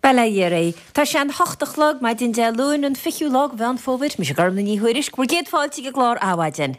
Balaéiré, Tá sé an hochtachlog mai din de luúin an fiúlog bhean fóbir, mis garm na ní huiris, gur géad fáiltí go glár áhaidin.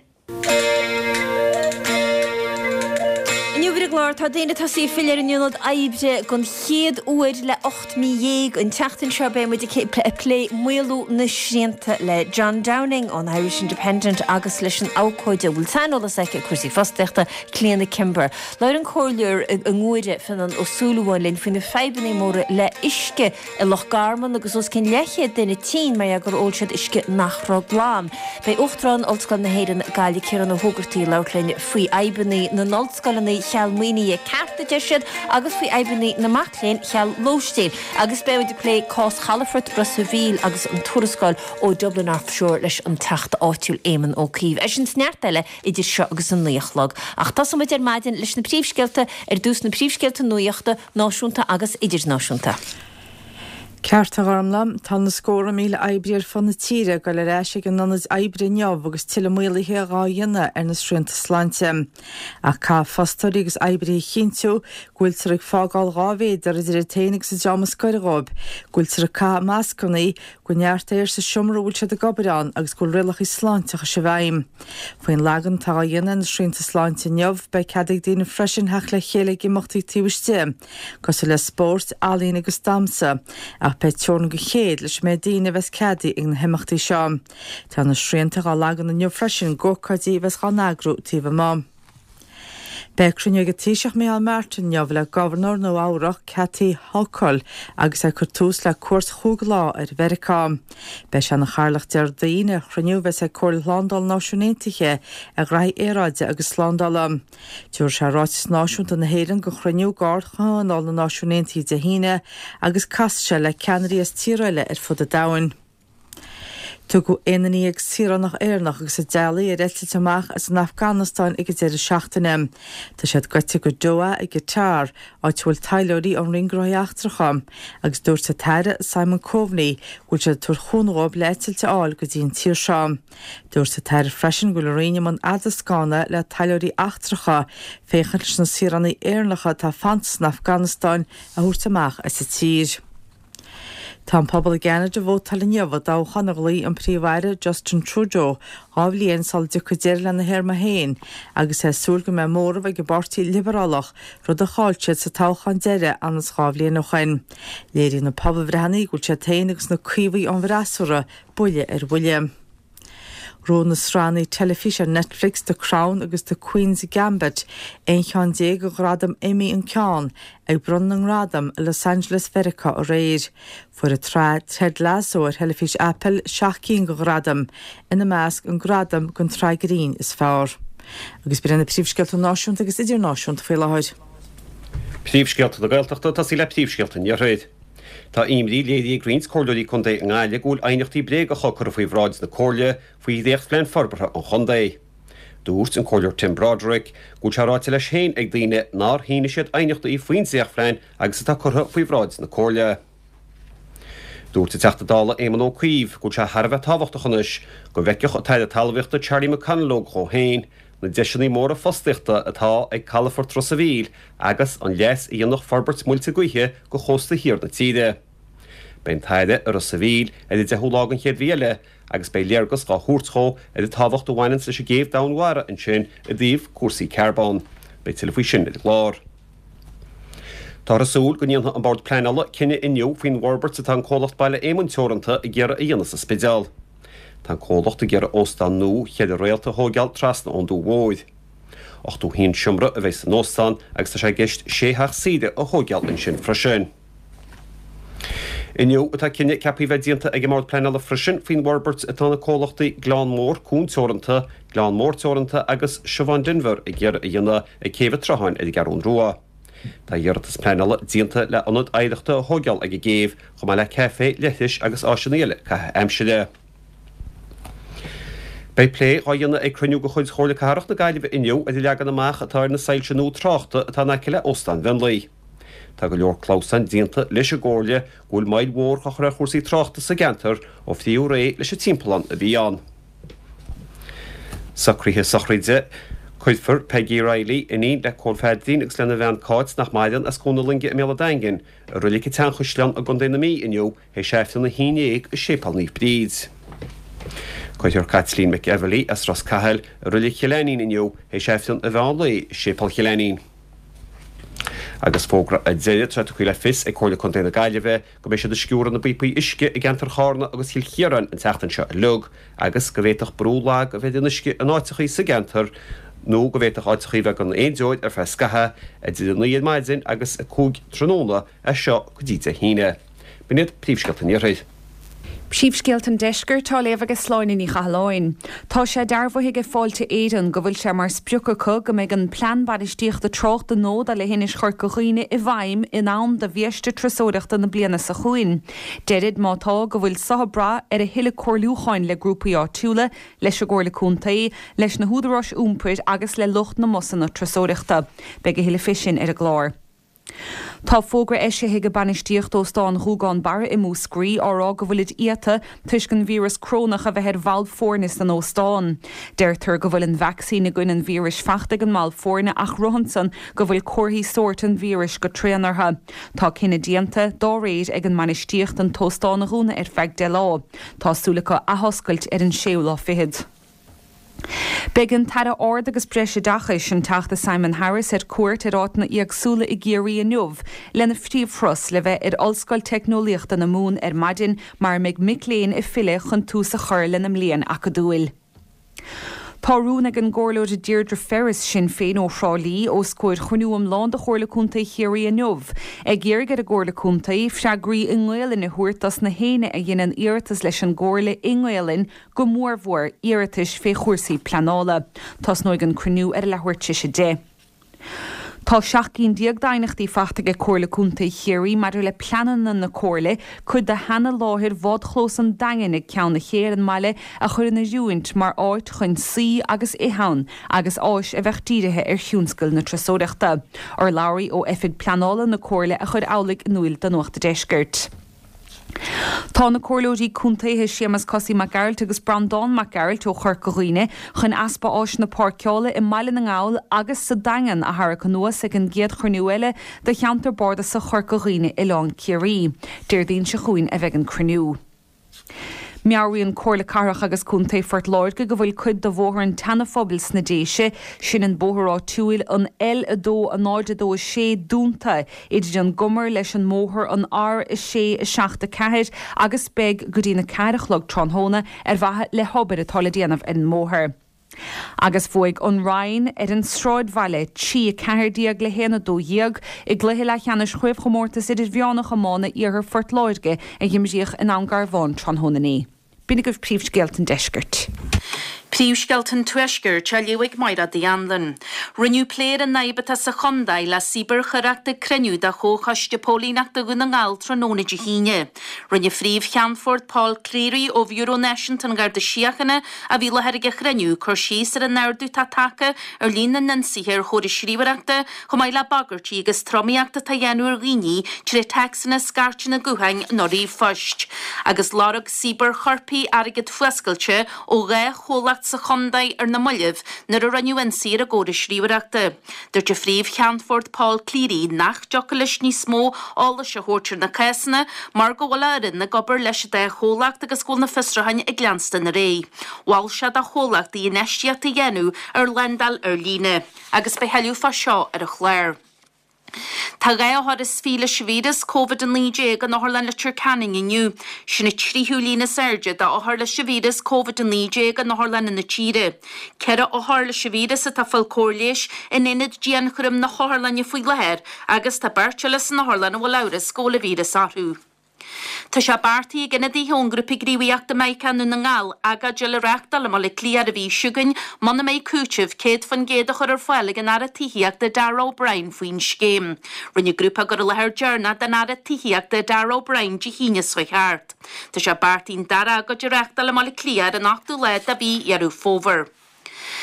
Glár tá déine tá sí fiir an Uniad aibre gon chéad uair le 8,000 an teachtain seo be muid lé muú na sianta le John Downing an Irish Independent agus leis an ácóide bhfuil teanolalas aice cuasí fosteachta Cléanna Kimber. Leir an cóirleir an ngúide fin an osúlaháilinn fin na febanna móra le isce i Lochgarman agus os cin leche duine tí mai a gur óilsead isce nachrá glám. Bei Uachtarán Oldscoil na héireann Gaillimh Ciaran na Hógartaí leirlein faoi aibannaí na Noldscoilnaí cheall muoine a carta deisiad agus faoi aibannaí na Macléin cheall Lóistín agus be de lé cás Chalafort Brussavíl agus an Tuarascoil ó Dublin Offshore leis an teachta áitiúil éimeann ó Cíomh. Sin sneartile idir seo agus an nuachlog. Ach tá samid maidin leis na príomhscéalta dús na príomhscéalta nuachta náisiúnta agus idirnáisiúnta. Cearta garmlam tá na scóra míle aibriar fan na tíre go le réise an anad aibre neamh agus tiile muolathe gáhéine ar na srianta sláinte. A cá fostarí agus aibre chinú gúiltar ag fágáil gávéidir idir ténig sa Jamas Coireáib, gúiltar a cá másconaí go neartta ar sa siomróil se a gobarán agus go rilach í sláinte a se bhaim. Faoin legan tá dhéine na srianta sláinte neamh be ceadaigh daoine freisin heach le chéala gimachtaí tíbhaiste, cos le sport, álín agus damsa. A peitión go chéad leis mé daoine bheits ceadaí ag na himachtaí seo. Tá na srianta á legan na nniu freisin gcócardí bheits gá nágrú tíomh má. Becrúne go tíiseach mé al Martin neamh le governor nó áireach Cathy Hochul agus a curtús le cuairt chúglá ar Vericá. Be se na charlach dear daoine chruniú bheits a cóir Lándáil náisiúnéntaithe a raith éráide agus Lándála. Dúir se ráitis náisiúnta na héireann go chruniú gáir chááil na náisiúnéntaí de híine agus caiste le ceannaríos tíreile ar fud a dain. Tu go inaní ag siranach éarnach agus a déalaí a réilte amach as an Afghanistan ag déir seachtainna. Tá siad goite go dóa ag go tear áitiúil taileoirí an ringroíachtracha agus dúirt sa teire Simon Coveney gúil se túr chúnróib leitilte áil go dtíon tír seo. Dúirt sa teire freisin go le réine man adascána le taileoirí achtracha féchan leis na sirannaí éarnacha tá fantas na Afghanistan a thuirt amach as sa tír. Tá pobl gceanna de bhót talíomh dá chanaglaí an príomhhaire Justin Trudeau ábhlíonn sal de chuidéir le na Héarma Héin agus é súil go mé móra bheith go bartaí liberálach rud a cháilte sa táchan deire anas gábhlíonn ó chain. Léirí na pobl bhreanaí gúil sé tain agus na cuimhaí an bhreasúra buile ar bhuile. Ró na sránaí telefíse Netflix The Crown agus The Queen's Gambit ein chean dé go gradam Emmy an ceán ag brun an radam i Los Angeles Verica ó réir. Fuair a Ted Lasso ar telefís Apple 16 go gradam ina measc an gradam gon treigerín is fearr. Agus bíanna príomhscéalta náisiúnta agus idirnáisiúnta faoi láthid. Príomhscéalta do Gaeltachta tá sí le príomhscéalta ní réid. Tá imrí léí Greens cóirlaí chun é an gáile gúil ainichtaí bré go chochar faoi bhráid na cóirle faoi dhéocht flein forbartha an chundé. Dúirt an cóirleir Tim Broderick gúil seráte leis chéin ag daoine ná híine siad ainichta í faoin séach flein agus atá chutha faoi bhráid na cóirle. Dúirt sa teachtadála éimeann ó Cíomh gúil se tharbheith tábhachta chunis go bheiceach a taide talmhaíochta Charlie McConlóg cho héin na deisianí móra fostaíochta atá ag Chalafort Brussavíl agus an leas i dhéanach Forbert muilte gaotha go chósta hir na tíide. Bein taide ar a Savíl idir de thulágan chéad bhíle agus bei léargus gá thuirtchó idir tábhacht bhhainann sa géomh damhara an sin a dtíobh cuasaí carbán, bei tilfaoi sin idir glár. Tá rasúil go níon an bord pleanala cinenne inniu faoin Warbert sa tan cólacht baile éimeann teoranta i ggéire a dhéana sa spidéal. Tá cólacht a ggéire óstan nó chead a réalta thógeal trasna ón dú mhóid. Ach tú hín siomra a bheits an óstan agus tá sé gceist séthach siide a thógeal in sin freisin. Inniu atá cinenne cepaí bheith díanta ag mór pleanala freisin faoin Warbert atá na cólachtaí Glán Mór cún teoranta agus Siobhan Denver i ggéire a dhéana ag céimh traháin ag garún rua. Tá dheartas pleanala díanta le anad aideachta a thógeal ag géamh chumá le cefé leithis agus áisiúnéile cathe aimside. Bei plé áhéanana ag cruniú go chuid chóirla carach na Gaillimh inniu a legan amach atá na sailse nó tráchta atá naciile óstan Venlaí. Tá go leor Clausan díanta leis a ggóirle gúil maid mór chachar a chósaí tráchta sa gentar ó fiú ré leis a timpplaán a bhí an. Sacríthe sachraide Chuidfar Peggy Riley in le cófedín ag slena bhean cáit nach maidan as cónalinge mé daingin, a rulik tan chuislean a gondénamí inniu hé séftan na híineag a sépalníh bríd. Chuidir Kathleen McEverly as Ross Cahill a rulik chelénín inniu hé séftan a bheanlaí sépal chelénín. Agus fógra a déide tre chuile fis ag cóla conténa gaiileh go mééis se de sciúran na bípaí isce i gceantar chána agus hiil chiaran an teachtain seo a lug, agus go bhéach brúla a bheith isce an áitichaí sa gentar, nó go bhéach áitichaíh an éoid ar fescathe a dí an iad maidzin agus a cúg tróna a seo go díte híine. Biniad príomhscaltan iarraid. Príomhscéaltan deisgur tá léamh agus sláinin í chaáin. Tá sé darbmhaigh fáilte éan go bhfuil sé mar spriúcha go méid an plan badistíocht de trocht de nód a le hinis chuir go chuoine i bhaim in am de bhíiste trasóireachta na bliana sa chuin. Deirid mátá go bhfuil sahabra ar a hiile cóirlúcháin le grúpaí áitiúla leis a ggóirla cúntaí leis na húdarrás úmpuid agus le lucht na mosan na trasóireachta, beag a hiile fisin ar a glár. Tá fógra eise hiige banistíocht ó stáin thúgáin bara I múscrí árá go bhfuilid iata tuiscin vírus crónach a bheith bhal fórnis an óstáin. Deirtar go bhfuil an vaccína gin an vírus feachta an mal fórna ach rohansan go bhfuil cuairthaí sort an vírus go tréanartha. Tá cinna dianta dá réad ag an banistíocht an tóstáin rúna ar feig de lá. Tásúlacha a hoscailt ar an séolá fihid. Began tar ord agus breise dachais an teachta Simon Harris ar cuairt ar áitna íagsúla I géirí a nuamh lena phríomhfros le bheith ar ollscoil technoliaachta na mún ar maidin mar meid micléin I file chun tús a chur lena mlíon a go dúil. Tárúna an gcóirlóid a Deirdre Ferris sin féin ó Shrálí ó scoir chunúam lán de chóirla cúntaí chéirí a nuamh. Ag ggéirgad a gcóirla cúntaí freagraí I ngáileann na huairtas na héine a dhéanaan iartas leis an gcóirla I ngáileann go mórmhór iartas fé chuirsaí planála. Tás nóid an cruinniú ar lehuiirte sé dé. Tá seachcín diagdainachtaí feachtaige cóirla cúntaí chéirí mar le planan na cóirla chud de hena láthir bhád chlós an dagan ag ceann na chéir an maile a chur na dúint mar áit chun sí agus ihan agus áis a bheith tíirithe ar thiúnscail na trasóireachta. Ar labhraí ó effig planála na cóirla a chud amhlaigh nuail den nuachta deisgirt. Tá na cóirlóidí cúntaithe Seamus Cossie McGarrett agus Brandon McGarrett ó Chorcaghine chun aspa áis na páirceála I maile na ngáil agus sa dagan a thar go nuas ag an géad chruinniúile de cheantar borda sa Chorcaghine I lán Ciarí. Déirdín se chuin a bheith an cruinniú. Mearwaíon cóirla carach agus cúntaí Fort Lord go bhfuil cuid do bhóthar an tanafobals na déise sin an bóthar áitiúil an el a dó an áide dó sé dúnta idir an gumar leis an móthar an ár sé seachta ceir agus beg go dtí na ceirichlog tronhóna ar bhaithe le hobbit atála déanamh in móthar. Agus fuig an Ryan ar an Stráid Valley tí a ceirdíag le héna dó dhéag I gluthe le cheannis chuibh chomórtas idir bheánach amána ar Fort Lordge a gimsíoch in Angar Bhán tronhónaní. Bína goibh príomhscéaltan deisgirt. Príomhscéaltan tuisgur te leabhaigh maira dí anlan. Rinneú pléir an naibata sa chondail le síbar charaachta creniu da chóchaiste pólínachta gún an gáil tróna de híine. Rinne fríomh Cheanford Paul Cleary ó Euronation tan gar de siachana a bhí le herige creniu chur síos ar an nerdú tátacha ar lína Nancy ar chóir sríomhreachta chum le bagartí agus tromiíachta tá dhéanúir riní trí texanna scartina guhain norí foist. Agus lárug síbar chorpaí agad fuascailte ó ré cholacht sa chondaid ar na muileh nar a ranniuan sír a góda sríomhreachta. Dúirt a fríomh Cheanford Paul Cleary nach joca leis ní smó ála se hóirtir na casanna mar go bhfuil arin na gobar leis de cholacht agus gúil na fistrahain ag gleansta na ré. Bháil se a cholacht í neisteachta dhéanú ar Lendal ar líne agus be heilú fa seo ar a chléir. Tá gaithhad is fíle svídas COVID an líé gan áthlan le Canning inniu. Sinna tríú lína Serge de áthar le svídas COVID an líé gan áthlan na tíre. Ceire áthar le svídas a tá falcórléis in inad dían chum na hálanne faoi lehéir agus tá bertile san áthlan a bhfuil leire scóla vídas áthú. Tá se bartaí gna dí hongrúpi gríomhaíachta meicánú na ngáil aga geile reachtal le le clíar a bhí siúgain mana méid cúteh céad fan géad a chur ar fáil gan ara tííach de Darragh O'Brien faoin scéim. Rinne grúpa go lethir dearna den ara tííach de Darragh O'Brien de híine suicheart. Tá se bartaín dara aga de reachtal le le clíar an 8ú le a bhí arú fóver.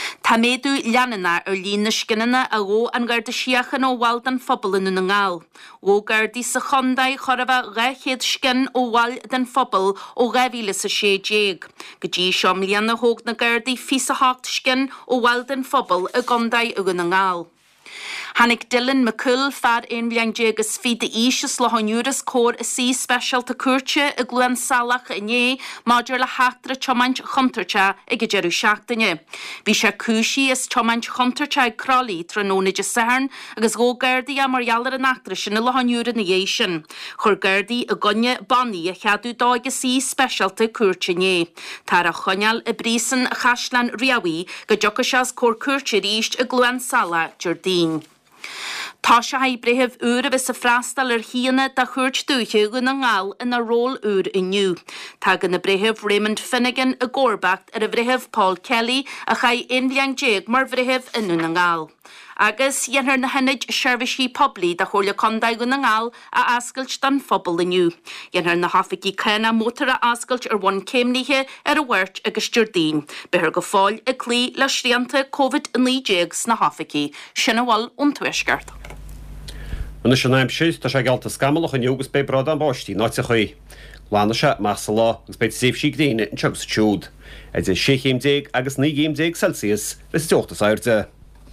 Tá méadú leanana lína scinnena a ggó an garda siachan ó bhhail den phobal in na ngáil. Ó gardaí sa chondaid chorabh réchéad scin ó bhhail den phobal ó ghaibhíle sa sééig. Go dtí seo líana hóg na gardaí fisa hácht scin ó bhhail den phobal a gondaid ugan na ngáil. Hannig Dylan McCull fad ein bliangé agus fi de ísis le honúras cór a sí special ta cuirte a gluan salach a né máidir le hátra chomaint chuntarcha ag go jeru seachtaine. Bhí sé cúsí is chomaint chuntarcha ag crolí tróna de sehern agus gó gardaí a marhealar an achtra sin le honúra na dhé sin. Chur gardaí a gonne baní a cheadú dáig a sí special ta cuirte né. Tar a choneal a brísan a chaslan riawi go jochas cór cuirte ríist a gluan sala Jardín. Tá se haibbretheh úr a bheits a freastal híana de chuirt dúthe go na ngáil ina ról úr inniu. Tá gan na bretheh Raymond Finnegan a Gorbacht ar a bhretheh Paul Kelly a chai inliang déag mar bhretheh inú na ngáil. Agus dhéanthar na hinid seirbhísí poblí de chóirle condaid go na ngáil a ascailt den phobal inniu. Dhéanthar na hafaigí cena mótar a ascailt ar bhain céimníthe ar a bhairt agus Jardín. Bethir go fáil a clí le sríanta COVID-19 na hafaigí sinna bhil ón tuaisceart. Yn ysyn naim sydd, ta sé galt a sgamol o'ch yn iwgys be brod am bosti, not a chwi. Lana se mas la, gus beit sef si gdyn yn chug's chwd. Ed y 6 agus 9 Celsius, fes tiocht a sairte.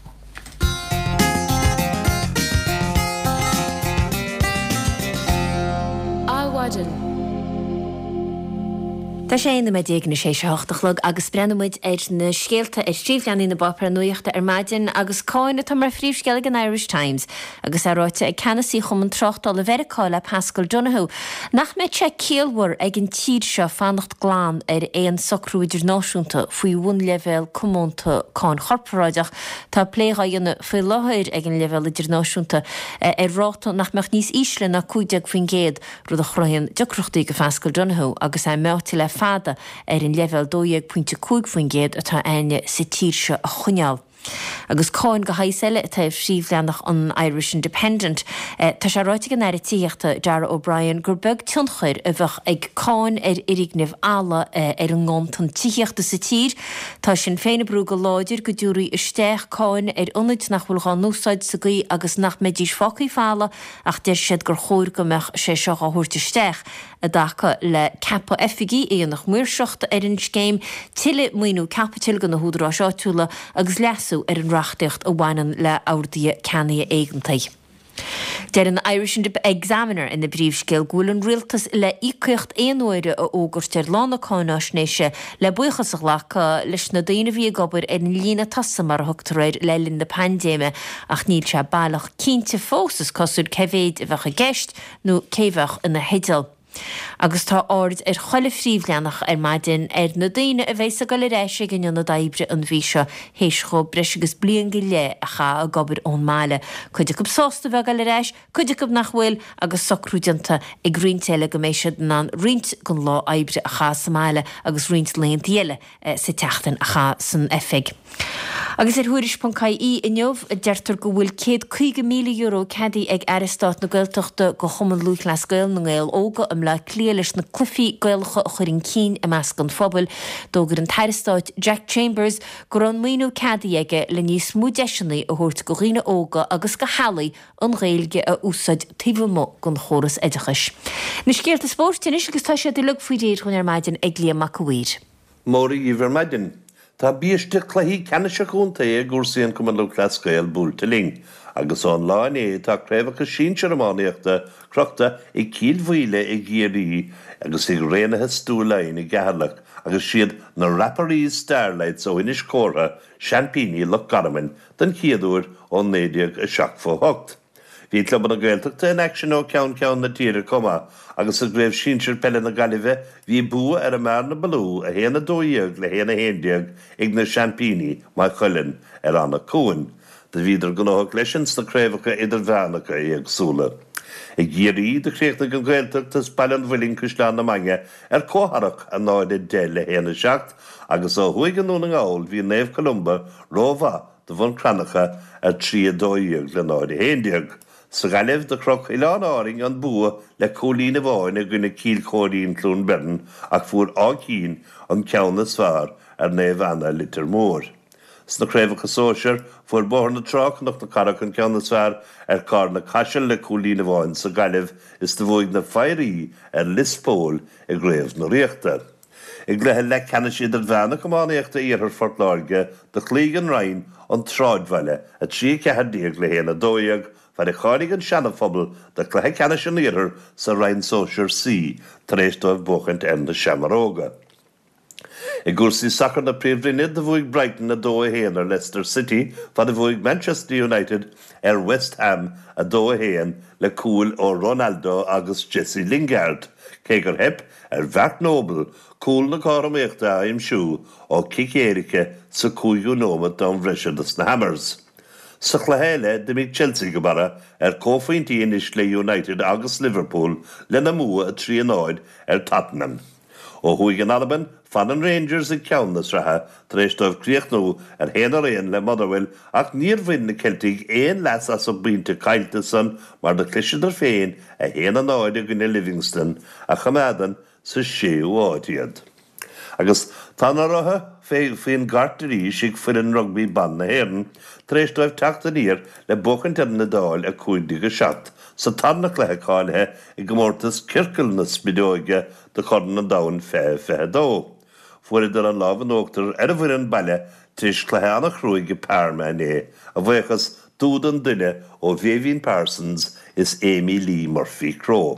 Tá sé na méid na sé seachtalog agus brennemuid na scéalta tríomhleanú na bopar nuochta maidin agus cáinna tá mar phríomhsceala an Irish Times agus aráite ag canasí chum an trochtá le vericáile Pascal Donoghue. Nach méid sé céalhar ag an tír seo fannacht glán ar éon socrúidir náisiúnta faoi bhain level commónta cáin chorparáideach tá pléáine faoi láthir ag an level idir náisiúnta ar ráta nach meach níos ísle na 50 faoin géad rud a chroinn deocrochtaí go Pascal Donoghue agus é meáti le fada ar an level 2.5 faoin géad atá aine sa tír seo a chuneal. Agus cáin go haisile taobh síomhleannach an Irish Independent. Tá sé ráite an airtííochta Dara O'Brien gur beg tionchuir a bheith ag cáin ar irignimh ala ar an ngámtan tííochta sa tír. Tá sin féinna brú go láidir go dúraí isteach cáin ar ionid nach bhfuil gá nósáid sa gaí agus nach méidír focaí fála ach deir siad gur chóir go meach sé seo a thuirteisteach a dacha le cappa FG éonach muirseachta ar an scéim tiile muoinú capatil go na húdrá seátúla agus leasú ar an rachtacht a bhainean le áirdaí ceannaí éigeantaí. Deir an Irish Examiner in na bríomhscéal gúil an rialtas le ícuocht éonúire a ógurteir lána cáineisnéise le buchas a lecha leis na daoine bhí gobar ar an lína tasa mar thugtaréir le linn na pandéime ach níl se bailach cínte fósas cosúd cevéid a bheith a gceist nó céhheach ina héidal. Agus tá áard ar choile phríomhleannach ar maidin ar na daoine a bheits a go le réise gan na daibre an bhí seo héis cho breis agus blion go le a cha a gobar ón máile. Cuidir go sásta bheith go le réis, cuidir go nach bhfuil agus socrúdianta ag riontéile go méisiad ná rint gon lá aibre a cha sa máile agus rint léon tíile sa teachtain a cha san effig. Agus ar thuiris.caí inniuh a deirtar go bhfuil 150 milliún euro cadí ag Aristát na Gaeltachta go chuman lúth le scoil na Gael óga le clia leis na clufií gaelcha a chuirn cín a meas gan phobal dógur an Tairistát Jack Chambers gur an muoinú cadí aige le níos mú deisinaí a thuirt go riine óga agus go halaí an réilge a úsáid taobhmó gon chóras éidechais. Na scéalta spórtin is agus tá sé de lug faoi réir chun ar maidin ag Lia Macahuir. Mórí íbhar maidin. Tá bíiste clahí cena chunta é gúsaíonn cum an lu clascail búlta ling, agus an láin é tá créimhacha síse amáíochta crochta i cílmhuile i ggéirí agus i réanathe stúlainn i gcearlach agus siad na Rapparí Starlights ó inis córa Champíní le Garaman den chiadúir ó 9:08. Bhí club na Gaeltachta in action ó ceann na tíre comma agus a gréibh sínsir pelle na Galibhe hí bua ar a mar na balú a héana 2 le héana 1 ag na Champíní má chuilinn ar anna cúin. De bhíidir go nóthach leisins na créimhacha idir bheannacha ag súla. I ggéirí de chréachta go Gaeltachtas bailin bhfuilín cúsleán na mange ar cóharach a náide de le héana 7 agus ó thuig an nóna ngáil hí Naomh Columba rómha de bhain cranacha ar 3-2 le náide 1. Sa galibh de croch Ileán áring an bua le cólína bháin a gine cíl chóirín clún bern ach fuair á cín an ceanna sfar ar Naomh Anna litir mór. sna sóisiir fuair bóthar na tráchanach na carachan ceanna sfear cá na caiisiil le cúlína bháin sa gailibh is do bhuaig na feirí lispól i gréibh na riachta. I glethe le cena siad ar bheanna gománaíochta íorthar fortláirge de chlígan rain an tráidmhaile a trí cehardíag le héana dóiag Fa de chánig an seanna phobal de clethe cena sin íorthar sa rain sóisiir sí tar éis dóibh buchant na seamaróga. I gúrsaí sacr na príomhrinne de bhuaig Brighton na dó a héan ar Leicester City fa de bhuaig Manchester United ar West Ham a dó a héan le cúil ó Ronaldo agus Jesse Lingard. Cé gur hep ar bheart nóbal cúil na cáraméachta a imsú ó Cic-Érice sa cúigiú nómad don bhreisiadas na Hammers. Sa chléile de mí Chelsea go bara ar cófaointí inis le United agus Liverpool le na mua a tríanáid ar Tottenham. Ó thuig an Alban fan an Rangers i ceann na srathe tar éis dóibh críochnú ar héanaar éon le Motherwell ach níor bhain na Celtic éon leas as ó bínte caiilte san mar na clisiadar féin a héana náid a gine Livingston a chamádan sa séú áitiad. Agus tá na ratha féin gartarí sig fuir an rugby ban na héan tar éis dóibh teachta níor le buchant ar na dáil a cúidig a seat sa tanna clethe cáilethe i gomórtas circail na spidóige de chudan an dain fé dó. Fuair ar an lábhan óachtar ar a bhuiir an baile tris clethe anna chrúig i Parma a bhuichas dúd an duine ó Vivian Parsons is Amy Lee Murphy-Crowe.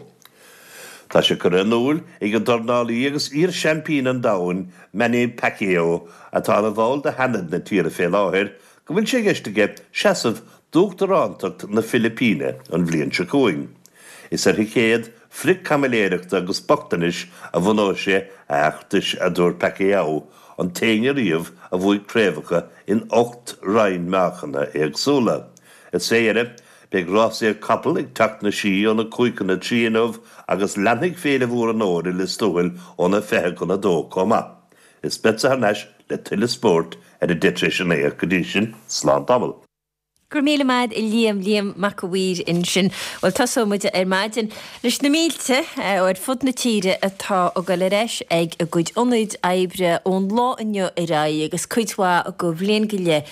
Tá sé chur an úil ag an dornálaí agus ír champín an dain Manny Pacquiao atá a bháil de hanad na tíre fé láthir go bhfuil sé geisteige seasamh dúchtarrántacht na Philippíne an bhliain se cúing. Is ar chéad fric camiléireachta agus bachtanis a bhanó sé achtais a dúir Pacquiao an téine riamh a bhuaig créimhacha in 8 rain meachana agsúla. Is éire beag rásaí capal ag teach na sí óna cúicanna tríanamh agus leannig féle bhór an óir i listóil óna fethe gona dó comma. Is betsa harneis le tuile sport ar a ditréis an éir godísin slán tamil. Gur míle maid I líam mac a bhuiir in sin bhil tasó muide ar maidin leis na mílte ó ar fud na tíre atá ó go le reis ag a gcuid ionid éibre ón lá inneo I rá agus cuidhá a go bhléon go le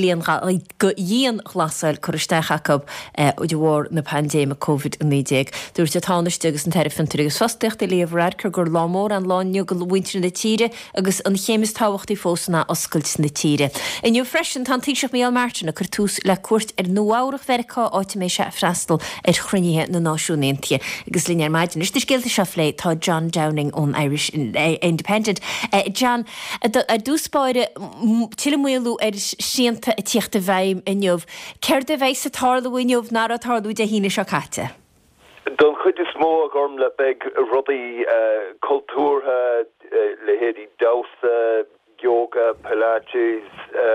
go dhéon glasáil chuiristeach Jacob ó de bhór na pandéma COVID-19. Dúirt a tánaiste agus an teirfantar agus fasteach I léomhráid chu gur lámór an láineo go bhaintre na tíre agus an chémas táhachttaí fósanna oscailt na tíre. Inniu freisin tá tíiseach Míal Martin a chur tús le cuairt ar nóáireach vercha áit mé se freastal ar chrunnithe na náisiúntaithe agus línear maidin is scéalta se lé tá John Downing ón Irish Independent. John, a dúspáire tiilemuú ar sianta a tíochtta bhaim inniuh. Ceir de bheith sa tarlaúineh ná a tarlú de híine se caite? Don chud is mó gorm le beg rudaí cultúrtha le héadí dása, yoga, pilates,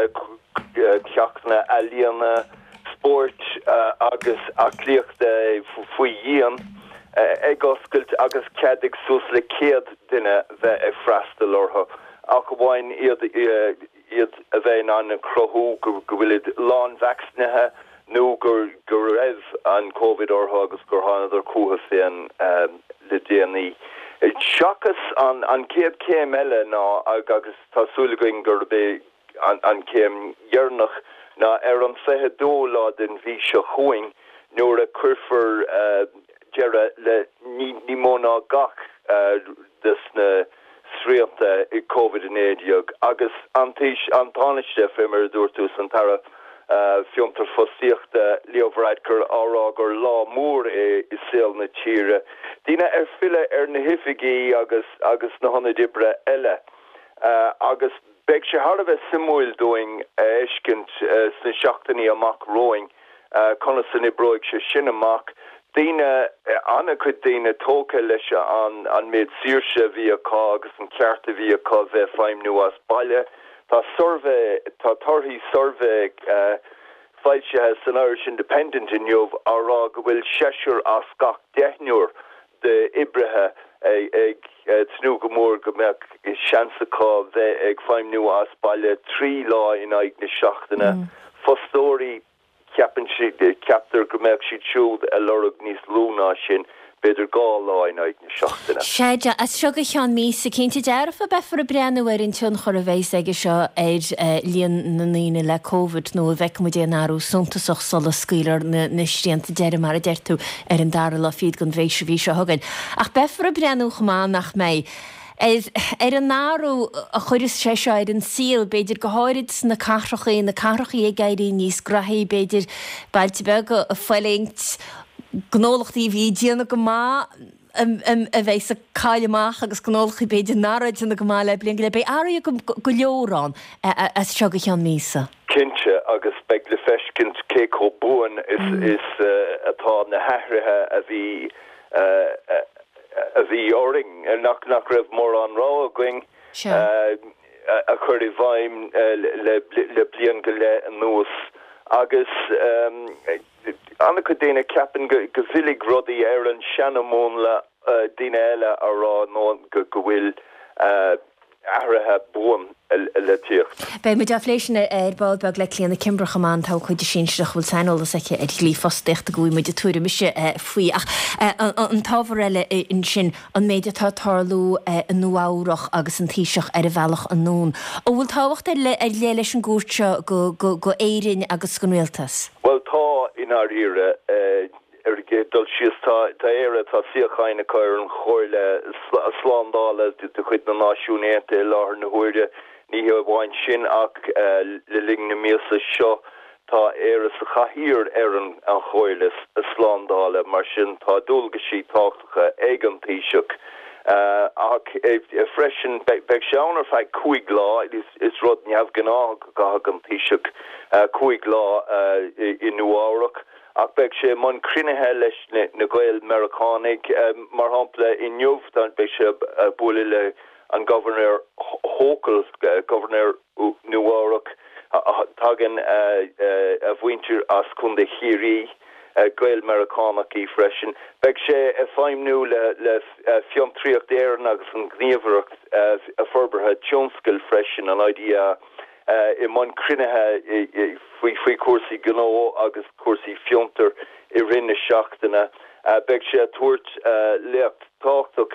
ceachna alíana, sport agus aclíochta faoi dhéan ag oscailt agus ceadig sus le céad duine bheith ag freastal ortha. Ach bhain iad a bheith an crothú go bhfuil lán vacsnathe nó gur raibh an COVID ortha agus gur tháinar cútha féin le déanaí. Seachas an céad céim eile ná agus tásúla going gur bé an céim dhearnach na an fethe dóla den bhí se chuing nuair a curfar gera le ní móna gach dus na sríanta I COVID-19 agus antáiste fémar dúirtú san tara fiomtar fosíochta leomhráid gur árágur lá mór I saol na tíre. Dína file na hifigií agus na honna dibre eile agus beg se har bheith simúil doing eiscint san seachtaí amach roing conna san ibroig se sin amach dína anna chud dína tóca leis an méid síirse bhíá agus an cearta bhíá bheith feimnú as baile tá tarthaí survey fáilte san Irish Independent inniuh árá go bhfuil seisiúr as gach deithniúr de ibrethe ag tnú go mór go meach is seansaá bheith ag feimnú as baile 3 lá in aig na seachtaine fostóí ceaptar go meach siad siúd a lorug níos lúna sin beidir gá láin ag na seachtainna. Séide as seoga chean mí sa cinnte dearfa befar a breanúir in tún chur a bhééis aige seo líon na níine le COVID nó a bheith mu déanú suntasach sola scuilar na sríanta deire mar a deirú an dar le fiad gon bhééis bhí se thugann. Ach befar a breanú chumá nach mé. An náú a chuidir sé seid an síl beidir go háid na carchaí ag gaiirí níos grathí beidir bailte be go a foilingt gnólachtaí bhí díana go má a bheits a caiileach agus gnólachí beidir náid na go má le blion le be áí go leórán as seo go chean mísa. Kinse agus beg le feskint cé ó buin is atá na heithrithe a bhí oring nach raibh mór an rá a going a chuir I bhaim le blian go le an nuas agus anna go déine ceapan go bhuilig rudaí ar an seanamón le daine eile a rá nó go bhfuil ahrathe buam le tíocht. Bei mu defléisisin bád bag le líanana Kimbrachamán tá chuide sinseach bhfuil seinolalas aice lí fostécht a goí muide túra mise faoi ach an tábhar eile in sin an méide tá tarlú an nuárach agus an tíiseach ar a bhealach an nún. ó bhfuil táhacht le leis an gúirte go éirin agus go nualtas. Well tá inar ire dul sios tá éire tá siocháinna chuir an chóirle sláándála de chuid na náisiúnéanta láthar na huairde ní bháin sin ach le ling na míosa seo tá éire sa chathír ar an chóirle sláándála mar sin tá dulga sí táchtacha ag an tíiseach ach freisin beag seánar feid cuaig lá is rud neamh gná go an tíiseach cuaig lá I nuárach ach beag sé man crinethe leis na Gael Americanig mar hampla I Newf dan beag sé bula le an governor Hokel governor nuárach tagan a bhaintir as chun de chirí Gael Americanach I freisin. Beag sé feimnú le fiomtríocht éan agus an gníomhreacht a forbarthe Johnskill freisin an idea I man crinethe faoi cuasaí gnó agus cuasaí fiomtar I rinne seachtainna beag sé tuairt leacht táchtach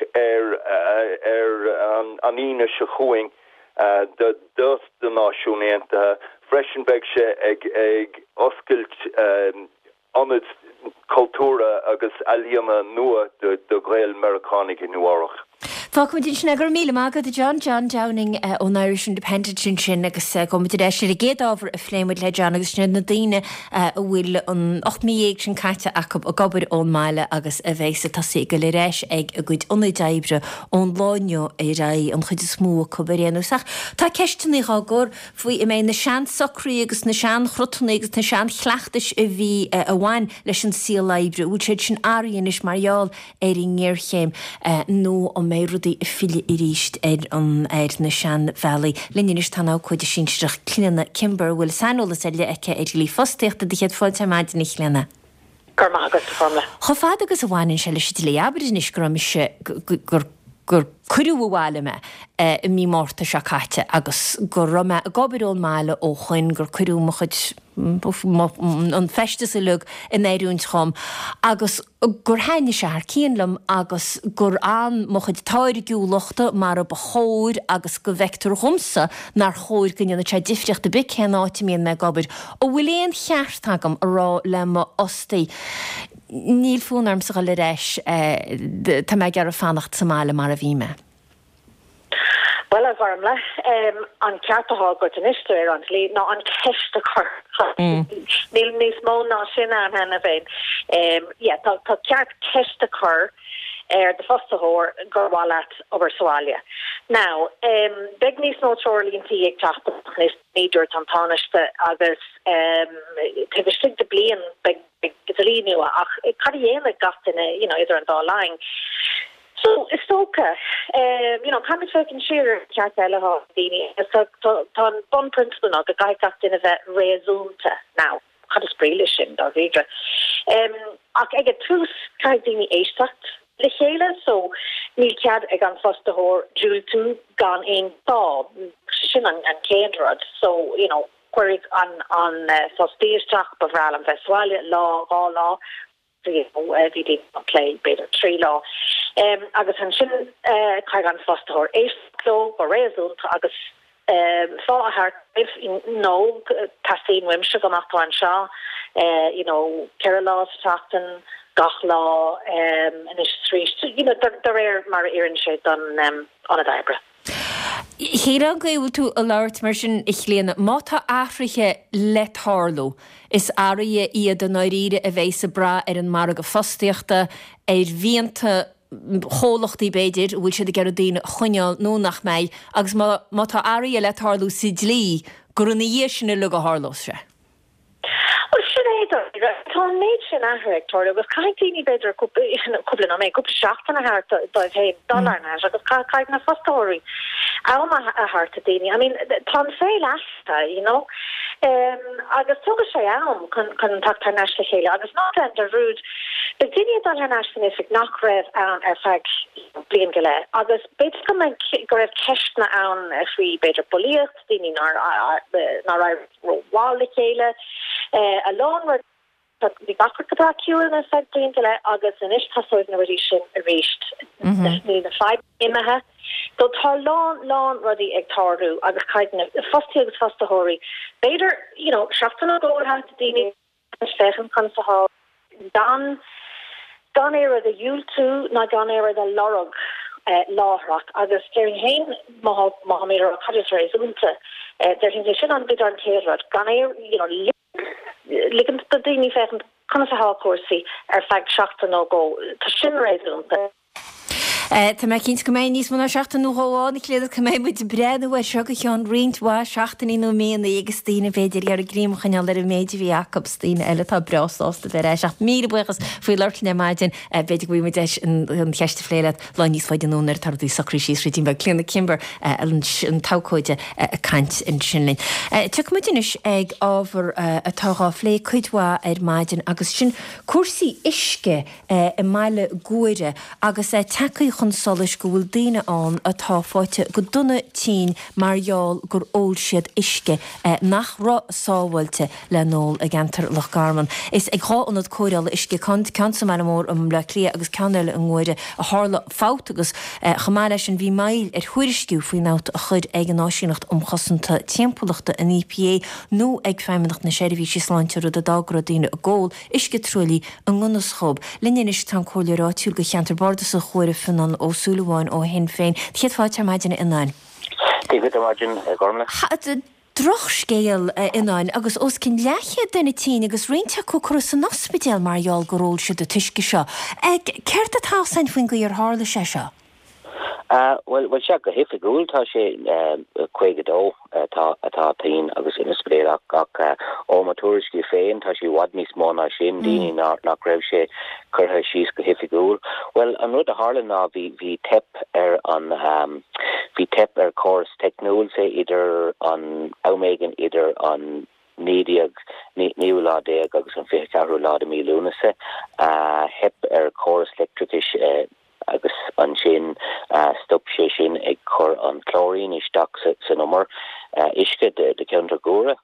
an ine se chuing de dust de náisiúnéanta freisin beag sé ag oscailt anad cultúra agus alíana nua de Gael Americanig I nuárach. Fácum sin sin gur míle mágad a John Downing ón Irish Independent sin agus gomuid sé a géad ábhar a phléimid le John agus na daine bhfuil an 8 sin caite acu a gobar ón máile agus a bhééis a tasí go le réis ag a gcuid ionad daibre ón láineo I ra an chuid smó cobaréanúsach. Tá ceistena gágur faoi I mé na sean socraí agus na sean chrotanna agus na sean chleachtais a bhí a bhain leis an sílaibre út sé sin áíonis marall ar I ngéirchéim nó an méú I fili I ríist an na Shan Valley. Linnis tanna chuide sinstrach clíanana Kimber bhfuil sanolas eile aice lí fostéachta d chéad fáilte maidid ní chléanana. Gur mágus formla. Cho fád agus a bhhain se leis le abrinis gur cuiúháile me mí mórta se caite agus gur gobirón máile ó chuin gur cuiú chud an feste sa lug in éún chum agus gur haine se haar cíanlam agus gur an mo chud táirgiú lochta mar a bechóir agus go vector chumsa nar chóir gannne sé difriocht de big hen áitiíon me gobir ó bhfuil éon cheartagam a rá le ma ostaí. Níl fúnarm sa le réis tá me gar a fannacht sa máile mar a bhíme. Well a bharm le an ceartaá go an istóir an lí ná an ceiste chur níl níos mó ná sin an hena bhéin tá ceart ceiste chur de fostathóir gurhálat over Soália. Now, beg níos nó trolíntaí ag teachtas níos níidir tantáiste agus tuhistig de blian beg líú ach cadhéana gatain idir an dá lein. So is stoka, kann fucking sheer chat ha dini. Tá bon principle na go gai gat in a vet réúnta now. Had is brilish in da vidra. Ach ag trús cai dini éistecht le chéile so níl cead ag an fostathóir dúil tú gan ein tá sin an céadrad so cuirig an fostéisteach bhreal an Westfália lá vi did play better 3 law. Agus an sin caigan fostor élo go réún agus fá haar if no tasín wimse gomach an seo Kerala Stockton gach law and is three there mar irin sé an a dibre. Hé gaúil tú a leirt mar sin ich léana mátá áfriche letharló is áirithe iad an áíre a bhééis a bra an mar go fostíochta bhíanta chólachtaí beidir bhfuil siad a gar daine chuineáil nó nach méid agus mátá áirithe letharlú si lí gur na dhé sinna le go hálósre. Tá méid sin ahéictóir agus caiitíní beidir cúpla na mé cúp seachtain a háart dóibh héim dollarna agus caiid na fostóirí a háart a daine. I mean, tá fé leasta, agus tugus sé am chun tatar neisle chéile agus ná an de rúd be daine dollar neisfinifik nach raibh an feig blian go le agus beit go go raibh ceistna an fao beidir bolíocht daine ná raibhhála chéile a lán the backer cabacular and said green delay August and ish tasoid na sin reached the 5 imaha so tar lawn ruddy egtaru agus kaiden the first agus first hori Bader shaftan go hat dini fechen kan sa ha dan era the yul two na dan era the lorog Lawrock agus Jerry Hain Mohammed or Kadisray Zunta there's a on bidar Taylor gan ligand the dini fechen kan sa ha course fag shaftan no go to shinray Zunta. Tá me cinint go mé níos mna seachtain nóháin léad go mé buid breadhha seo go teán rintá seachtaí nó ména agus tíine féidir ar a gríomchaneal ar a méidir bhí Jacobs tíine eile tá breásta de éis seach mí buchas faoi leirlína maidin beidir bhfuil deis an cheiste fléile lá níos fáid anúnar tardú sacrisí ritím beh clíanana Kimber an tácóide a cant in sinlinn. Tu muidinis ag ábhar atáá lé chuidhá ar maidin agus sin cuasaí isce i meile guaire agus takeí chun solis go bhfuil daine an atá fáite go duna tí margheall gur ól siad isce nach ra sáhailte le nóil a gentar lech garman. Is ag cháanad cóireáil isce cansa me mór le clia agus caneile an gcuide a hála fát agus chamáile sin bhí mail ar chuirisciú faoi nát a chud ag an náisiúnacht chosanta timpachta an EPA nó ag feimimenacht na séirhí Sísláinte rud a dágra daine a ggóil isce trúlaí an gcunaschób. Linne is tan cóileráitiúil go cheantar bardas a chuire fan an ó Súlaháin ó hen féin. Chiad fáte maidin ináin. David maidin gormla. Droch scéal ináin agus os cin leche denna tí agus rinte go chu san ospidéal margheall go ról siad a tuisce seo. Ceirt atá san faoin go ar hála sé seo? Well se go hifa gúil tá sé chuigadó atá tain agus inspiré ach ómatúriscí féin tá sé wad níos mó ná sin daoine nach raibh sé chutha síos go hifa gúil. Well an rud a Harlan ná bhí tep ar an bhí tep ar córas technúil sé idir an áméigen idir an nídiag níú lá déag agus an 54 lá mílúnasa hep ar córas electricus agus an sin stop sé sin ag chur an chlórín isteach sa nummer isce de counter góra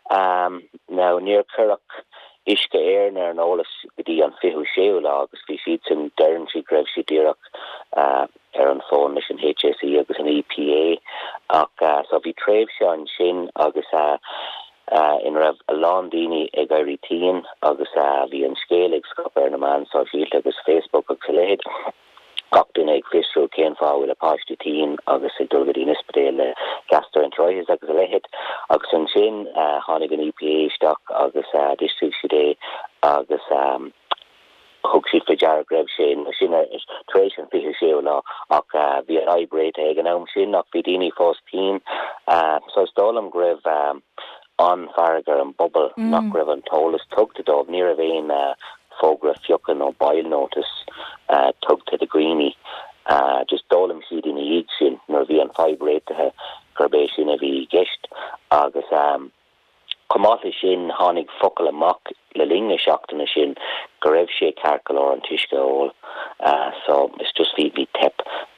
now níor curach isce airnar an ólas gotí an 56 lá agus bhí siad sin dearn si greibh si díreach ar an fón leis an HSE agus an EPA ach so bhí tréimh se an sin agus in raibh a lán daoine ag airítíon agus bhí an scéal ag scop ar na man sosialt agus Facebook agus lehéad Cockton ag fisú céan fáhfuil a páistí tín agus ag dulgadí nispedéile gastroenteritis agus a lehéad agus an sin tháinig an EPA isteach agus district sidé agus thug siad fa dearg raibh sin taréis an 56 lá ach bhí an eibréid ag an am sin ach bhí daoine fós tín so stálam go raibh an fargar an bubble nach raibh an tólas tugta dómh ní a bhéin fógra fiocan ó bail notice tugta de greenie just dólam siad in iad sin nar bhí an fibréitethe gurbéis sin a bhí gist agus comáta sin tháinig focail amach le linge seachtainna sin go raibh sé carcail an tuisce óil so it's just bhí tep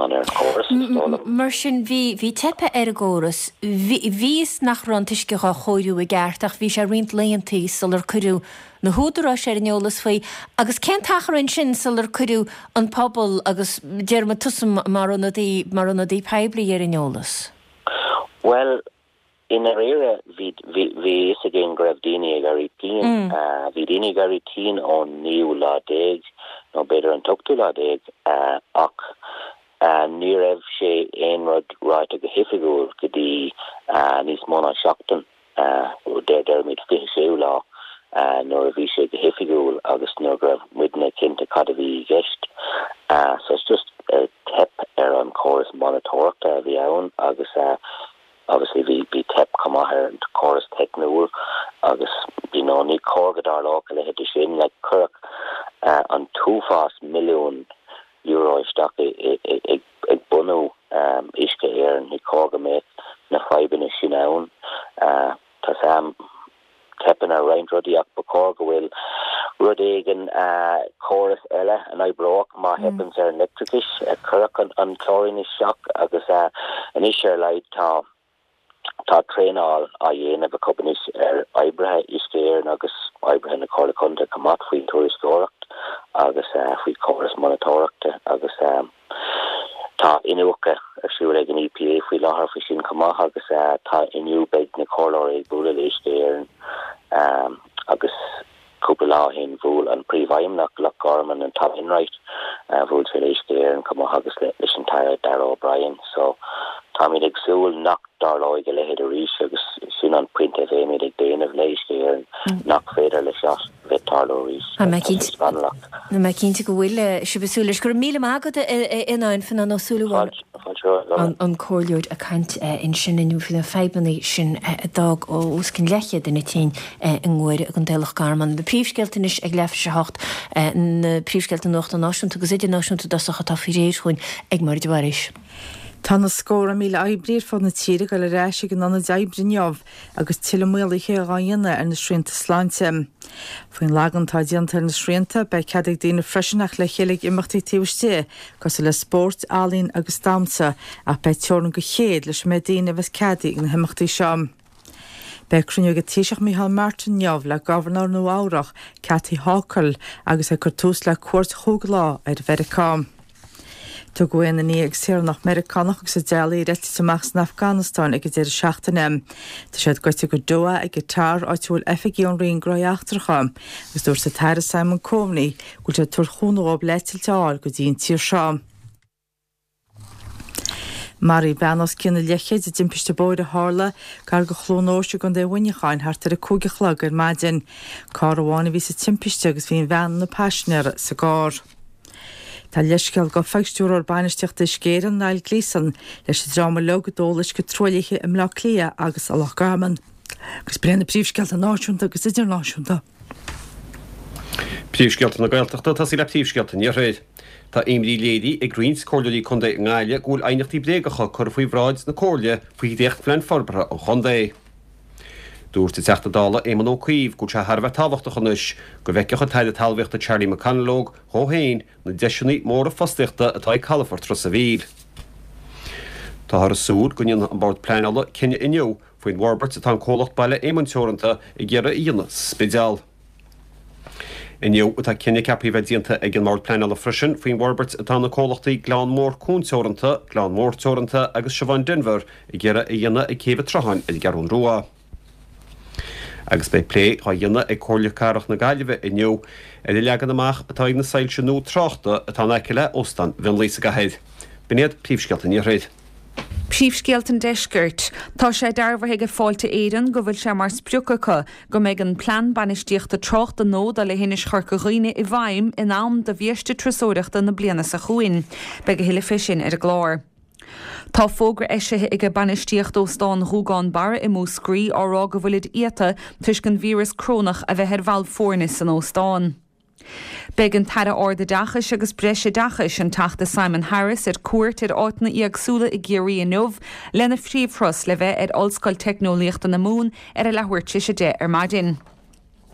an chorus. Mar sin hí tepe agóras vís nach rantiisce a choirú a gceartach hí sé rint leontaí salar chuú na húdarrá sé neolalas faoi agus cén tacharinn sin salar chuú an pobl agus dearrma tusam marna dí pebli ar neolalas. Well, in a era vi is again gravdini garitin vidini garitin on new la deg no better and talk to la deg ak near ev she ein rod right a hifigul gedi nis mona shakton der mit fiseula nor vi she hifigul agus no grav midna kinta kadavi gest so it's just a tep on chorus monitor vi own agus obviously we tep come out here and chorus techno agus ni corgadar local hit the shin like Kirk on 2 million euro stock ag bunu iske here and he corga me na 5 in shinaun tasam tepping a range ruddy up corga will rudigan chorus ella and I broke my happens are electricish Kirk on chlorine shock agus an isher light tá train all a yen of a company Ibrahim is there agus Ibrahim na call conta kamat fui tourist goracht agus fui chorus monitoracht agus tá inuka siúleg an EPA fui lahar fishin kama agus tá inu beg na color bula is there agus couple hin vul an prevaim nak la garman and top in right vul is there and kama agus mission tire Darryl O'Brien so Tommy Dixul knocked Darloy gele head a reach agus sin an print of Amy de Dane of Leish there and knock fader le shot vet Darlo reach. Na ma cinnte go bhfuil sibasúla gur míle mágad in áin fan an osúlaháin an cóirliúd a cant in sin inú fin a febanna sin a dag ó úscin leche den na tí in ghuair a an déalach garman. Na príomhsceiltain is ag lefa se hocht na príomhsceiltain nocht an náisiúnta agus idir náisiúnta dasach atá fi rééis chuin ag mar dwaris. Tá na scóra míle aibrír fan na tíre go le réise an anna deibrinneomh agus tiilemualaché aghine ar na srianta sláinte. Faoin lagantá diantar na srianta be ceadaigh daoine freisinach le chéalaigh imachtaí tíoiste cos le sport, álín agus dámsa ach be teorn go chéad leis mé daoine bheits ceadaigh na himachtaí seam. Be cruniú go tíiseach Micheál Martin neamh le gavarnár nó áireach Cathy Hochul agus a gur tús le cuairt thóglá ar Vericám. Tá goin na ní ag séar nach Americanach agus a déalaí réiti samachs na Afghanistan ag idir seachtainnim. Tá séad goite go dóa ag gitar áitiúil efigí an rion groiachtarcha, agus dúir sa teire Simon Comney gúil sé turchúnaáb letiltáil go dtíon tír seám. Marí Benos cinna lechéid a dimpiste bóid a hála gar go chlónóiste gon dé bhainecháin hartar a cúgachlag ar maidin. Cá amháinna bhí sa timpiste agus bhíon bhean na pasisinéir sa gár. Tá leisceal go feicstúr ar bainisteachta scéan Niall Gleeson leis sé drama logadólas go troiliche im lá clia agus a lech garman. Agus brena príomhscealta náisiúnta agus idir náisiúnta. Príomhscealta na Gaeltachta tá sí le príomhscealta ní réid. Tá imrí lédi ag Greens cóirlaí chun é ngáile gúil ainichtí bréagacha chur faoi bhráid na cóirle faoi décht flein forbara an chundé. Dúirta teachta dála éman ó cuomh go se tharbheith tábhachta chunis go bheicecha taide talmhaachta Charlie McCanlóg thóhéin na deisiúnaí mór a fostiachta atá ag calafar tros a bhíl. Tá thar a súd go an bord pleanala cinne inniu faoin Warbert atá cólacht baile éman teoranta i ggéire íana spéisial. Inniu atá cinne capí bheith díanta ag an bord pleanala freisin faoin Warbert atá na cólachtaí Glán Mór cún teoranta agus Siobhan Denver i ggéire íana ag céimh trahan i garún ruá. Agus bei plé á dhéanana ag cóirle carach na gaiileh inniu i legan amach atá ag na sailse nó tráchta atá neice óstan bhíon lísa gahéid. Biniad príomhscealta ní réid. Príomhscealtan deisgirt, tá sé darbhaithe go fáilte éan go bhfuil sé mar spriúcacha go méid an plán bainisteachta trácht a nód a le hinis charcaghine i bhaim in am de bhíoste trasóireachta na bliana sa chuin, be go hiile fisin ar a glár. Tá fógra eisithe ag banistíocht ó stáin thúgáin bara i mó scrí árá go bhfuilid iata tuis gon vírus crónach a bheith bhal fórnis san ó stáin. Began tada orda dachas agus breise dachas an tachta Simon Harris ar cuairt ar áitna íagsúla i géirí inmh lena phríomhthros le bheith ar ollscoil technoliaachta na mún ar a lehuiirte sé de ar maidin.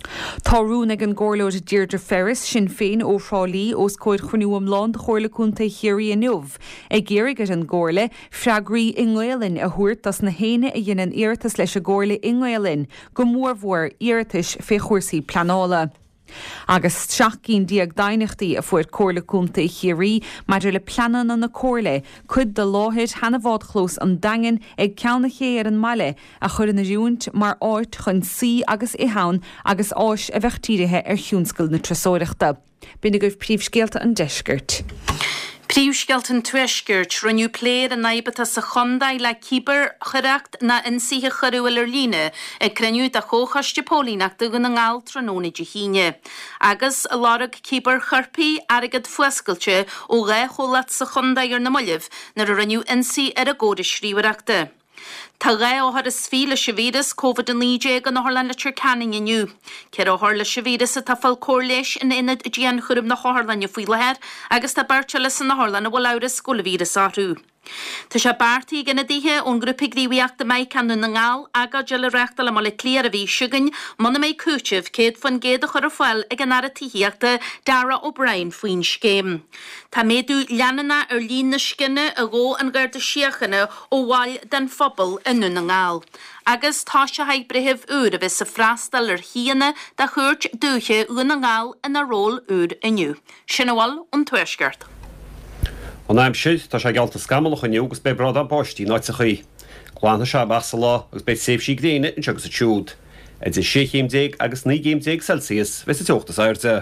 Tárúna an gcóirleoid Deirdre Ferris sin féin ó Frálaí os cóid chunú amláin de chóirlaúnta chéirí a nuamh. Ag géirigh an gcóirle freagraí i Nghaolinn a thuairt as na héine a dhéanaan iarratas leis a gcóirle i Nghaolinn go mórmhór iarratais fé chuirsaí planála. Agus seachcín diaag dainechtaí a fuair cóirlaúnta i chéirí maidir le planan an na cóirle chud de láthid hena bhád chlós an dagan ag ceanna ché ar an maile a chur na dúint mar áit chun sí agus i hán agus áis a bheith tíirithe ar thiúnscail na trasóireachta. Bína goibh príomhscéalta an deisgurt. Príomhscéaltan tuisgurt runniu pléir an naibata sa chondaí le cíbar choreacht na insíthe choruúil ar líne ag creniu a chóchaiste pólínachta go na ngáil tróna de híine. Agus a lárag cíbar chorpaí agad fuascailte ó ré chólaat sa chondaí ar na muileh nar a runniu insí ar a góda sríomhreachta. Tá ré óthar is fí le sivíras COVID-19 an áthlan le Turcanning inniu. Ceir óthar le sivíras a tafal cóirléis in inad a dían churim na háthlan a fuil lehéir agus tá barte le san na háthlan a bhfuil áras scoilvíras áthú. Tá sé bartaí gna díthe ón grúpa gríomhaíachta méid canú na ngáil aga geile reachta le mála cléar a bhí siúgain mana méid cúiteh céad fan géad a chur a fáil ag an ara tííachta Dara O'Brien faoin scéim. Tá méadú leanana ar lín na scinne a ggó an gcuirta siochanna ó bháil den phobal inú na ngáil. Agus tá se haibbrithimh úr a bheith sa freastal ar híana de chuirt dúthe u na ngáil in a ról úr inniu. Sin bháil an tuisgurt. An aim siúd tá sé gealta scamalach aniu agus be brad an postí náid sa chuí. Chláánta se basa lá agus beit séfsí gréine in segus a siúd. Ed is 6 agus 9 Celsius ves a teochtas airte.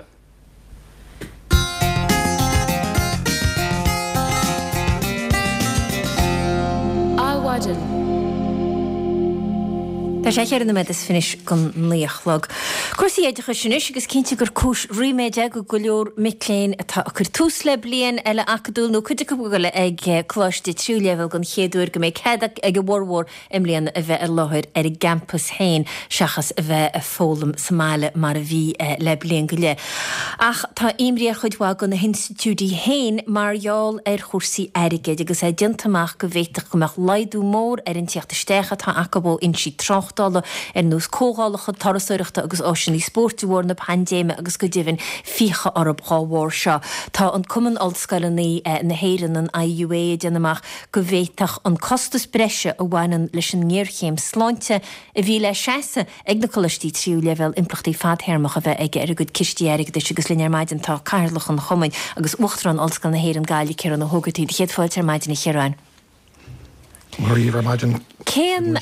Áhaidin. Tá sé chear na med is finis gon líochlog. Cuasaí éidir chuisinis agus cinnte gur cúis riméide go go leor miléin atá chur tús le blion eile acadúil nó chuide go goile ag chláiste trúlehil gon chéadúir go méid cheadach ag bhórhór imlíonn a bheith ar láthir ar i campus hain seachas a bheith a fólam Somáile mar a bhí le blion go le. Ach tá imrí chuidhá go na institúdí hain margheall ar chósaí airigéid agus é dintamach go bhéiteach gomach leidú mór ar an tíochtta stécha tá acabó in si trocht ar nús cóálacha tarasúireachta agus áisianí sportúhór na pandéime agus go ddíhann ficha arab cháhór seo. Tá an cuman altscalaní na héireann an IUA déanamach go bhéiteach an costas breise a bhhainan leis an ngéirchéim sláinte a bhí le seasa ag na choistí tríú level implachtaí fadhéirmach a bheith ag ar a go cisteéig de agus linear maidin tá cairlach an chomain agus uachtar an altscal na héir an gáile cear an na hógatí chéadfáilte maidin na chearán. Maríomh maidin Cén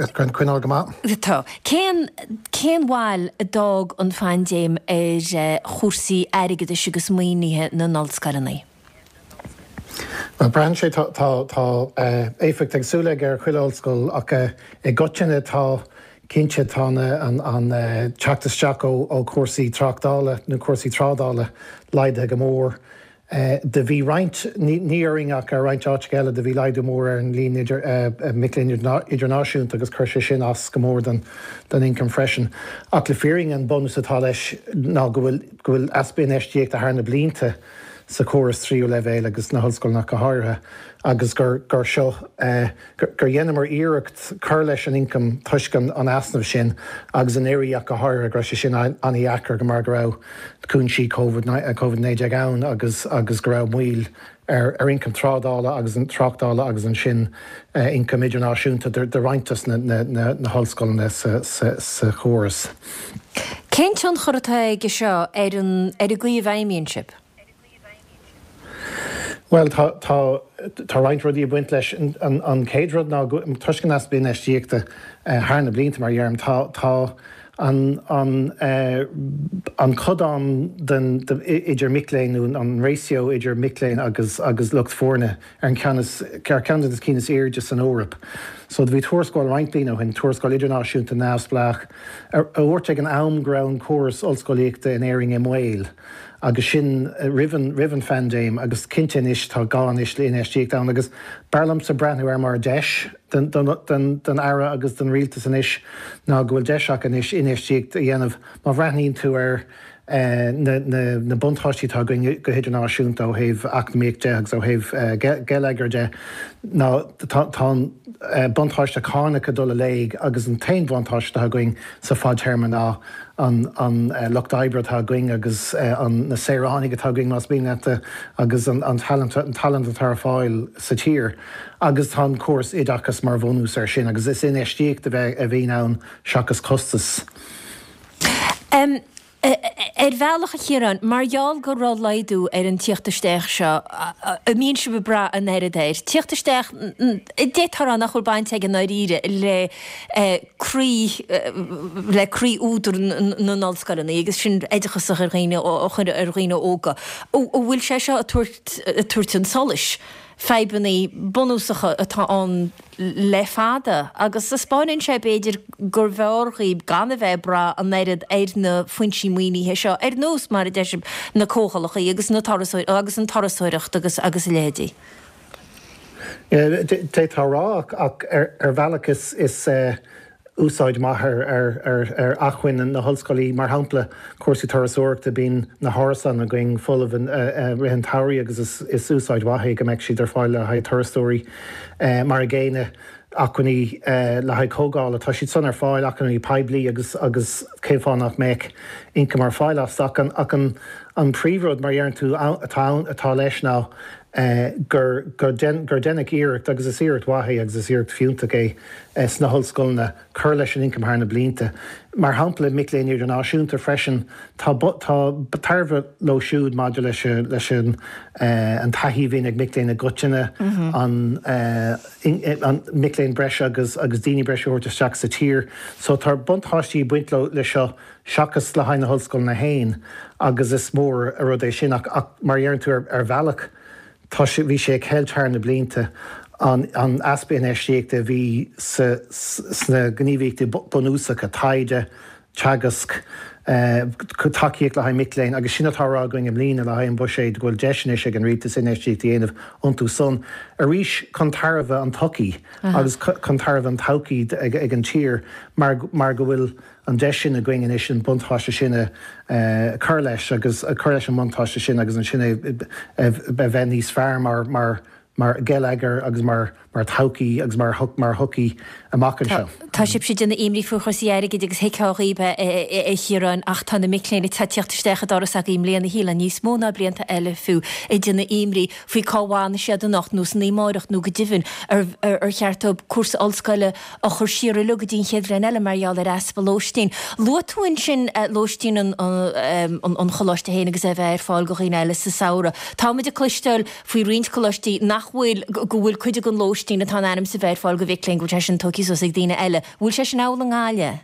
bháil a dog an fandéim ar chósaí airigid is agus muoinithe na nálscalaí? Brean sé tá éifecht agsúla ar chuileáilscoil ach i gcoitinne tá cinnte tána an teachtasteach ó cuasaí tráchtála nó cuasaí trádála leide go mór. De bhí reint níoringach ar reint áitgeile de bhí leidú mór ar an líon milín idirnáisiúnta agus chuir sin as go mór den income freisin. Ach le fearing an bonus atá leis ná go bhfuil asbin eistíocht a thna blianta sa choras tríú levéil agus na hoscoil nach go háirithe agus gur seo gur dhéanamar iireacht chur leis an income tuiscin an asnamh sin agus an éireach go háir gur sin aníachar go mar go raibh cúnsí COVID-19 ann agus go raibh muil ar income trádála agus an tráchtála agus an sin income idirnáisiúnta de reintas na hoscoilna sa choras. Cén an chuirtá ige seo ar a gcuí bhaimionship? Well, tá reint rudí a buint leis an céadrad ná tuiscin as bíon eistíochta thna blianta mar dhearm tá an codán den idir miléinú an ratio idir miléin agus lucht fórne ar an ceannas cínas éirde an Órap. So bhí tuairscáil reintlína hin tuairscáil idirnáisiúnta náspleach a bhirte an amgrán choras ollscoilíochta in éing im Mhail. Agus sin rivan fandéim agus cintenis tá gáis le inéistíocht an agus barlam sa brethú ar mar deis den ara agus den rialtas an isis ná go bhfuil deisach an inéistíocht a dhéanamh má bhreithníonn tú ar na buntáistí tá go idirnáisiúnta ó héh acméide agus ó héh gelegger de ná tá buntáiste cána go dul léig agus an tain buntáiste a going sa fád termman an Lochd tá going agus an na séránig tá going más bíine agus an talent tar fáil sa tír agus tá cuas idachas mar bhús ar sin agus is in éistíocht a bheith a bhí ann seachas costas. Bhealach a chéan, marall go rá leidú ar an tíochttasteach seo a mín se bra an éidir. Tíochttasteach détar an nach chuil baint ag an áíre le crí údar na nálscailna, agus sin éidechas a réine ó chur ar réine óga. ó bhfuil sé seo a tuairt an solis. Febannaí bonúsacha atá an le fada, agus sa Spáinn sé beidir gur bheorchaí gan a bheith bra an éad na foiintí muoí he seo ar nós mar a de na cóchalacha agus na agus an tarasóireacht agus lédí. Té tárá ach ar bhelachas is úsáid maithair ar achhain na hoscoilí mar hampla cuasaí tarasóireachta bín na hárasan a going full of rihan tairí agus is úsáid wathaí go meid siad ar fáil le haid tarasóirí mar a géine acuní le haid cógáil tá siad san ar fáil acuní peblií agus céimfánach méic inca mar fáileach ach an príomhród mar dhearann tú atá leis ná gur dénach íirecht agus is íirecht wathaí agus is íirecht fiúnta é sna hoscoilna chur leis an incom thna blianta. Mar hampla miléon idir náisiúnta freisin tá tarmh lo siúd maidir leis an taithí bhín ag miléon na gutine an miléon breise agus daoine breise úirteteach sa tír, so tar buntáistí buint le seo seachas le hain na hoscoil na hain agus is mór a rud é sin ach mar dhearann tú ar bhealach tá bhí sé chéiltear na blianta an aspaon éistíochta bhí sna gníomhíochta bonúsacha taide, teagasc, takeíoch le haid miléin, agus sinna tárá going am lína le haon buséid ghfuil deisnéis ag an ritas in éistíochta dhéanamh antú son. A rís chun tarbh an tocaí agus chun tarbh an tocaí ag an tír mar go bhfuil an deisisin a going is sin buntáiste sinna chur leis agus chur leis an buntáiste sin agus an sinna bheith níos fearr mar gelegger agus mar tauki agus mar hoki amachchan seo. Tá sib si duna imrí fuchasíige agus heiceáíbe hiran ach tána miléna tatíochttastecha doras a imléana híla níos móna blianta eile fiú é duna imrí faoi cáhána siad an nacht nús ní máirecht nó go ddíhann ar cheartta cuasa olscoile a chur siar lu go dín chéadhrein eile marall ar aspa lóistín. Luatúin sin lóistín an choláiste héna agus a bheith ar fáil go chéine eile sa saora. Tá muid a cluisteil faoi riint choláistí nachhfuil go bhfuil chuide an lóistín atá anam sa bheith fáil go bhiclinn go teis an tocí so ag daine eile. Bhfuil sé sin ála ngáile?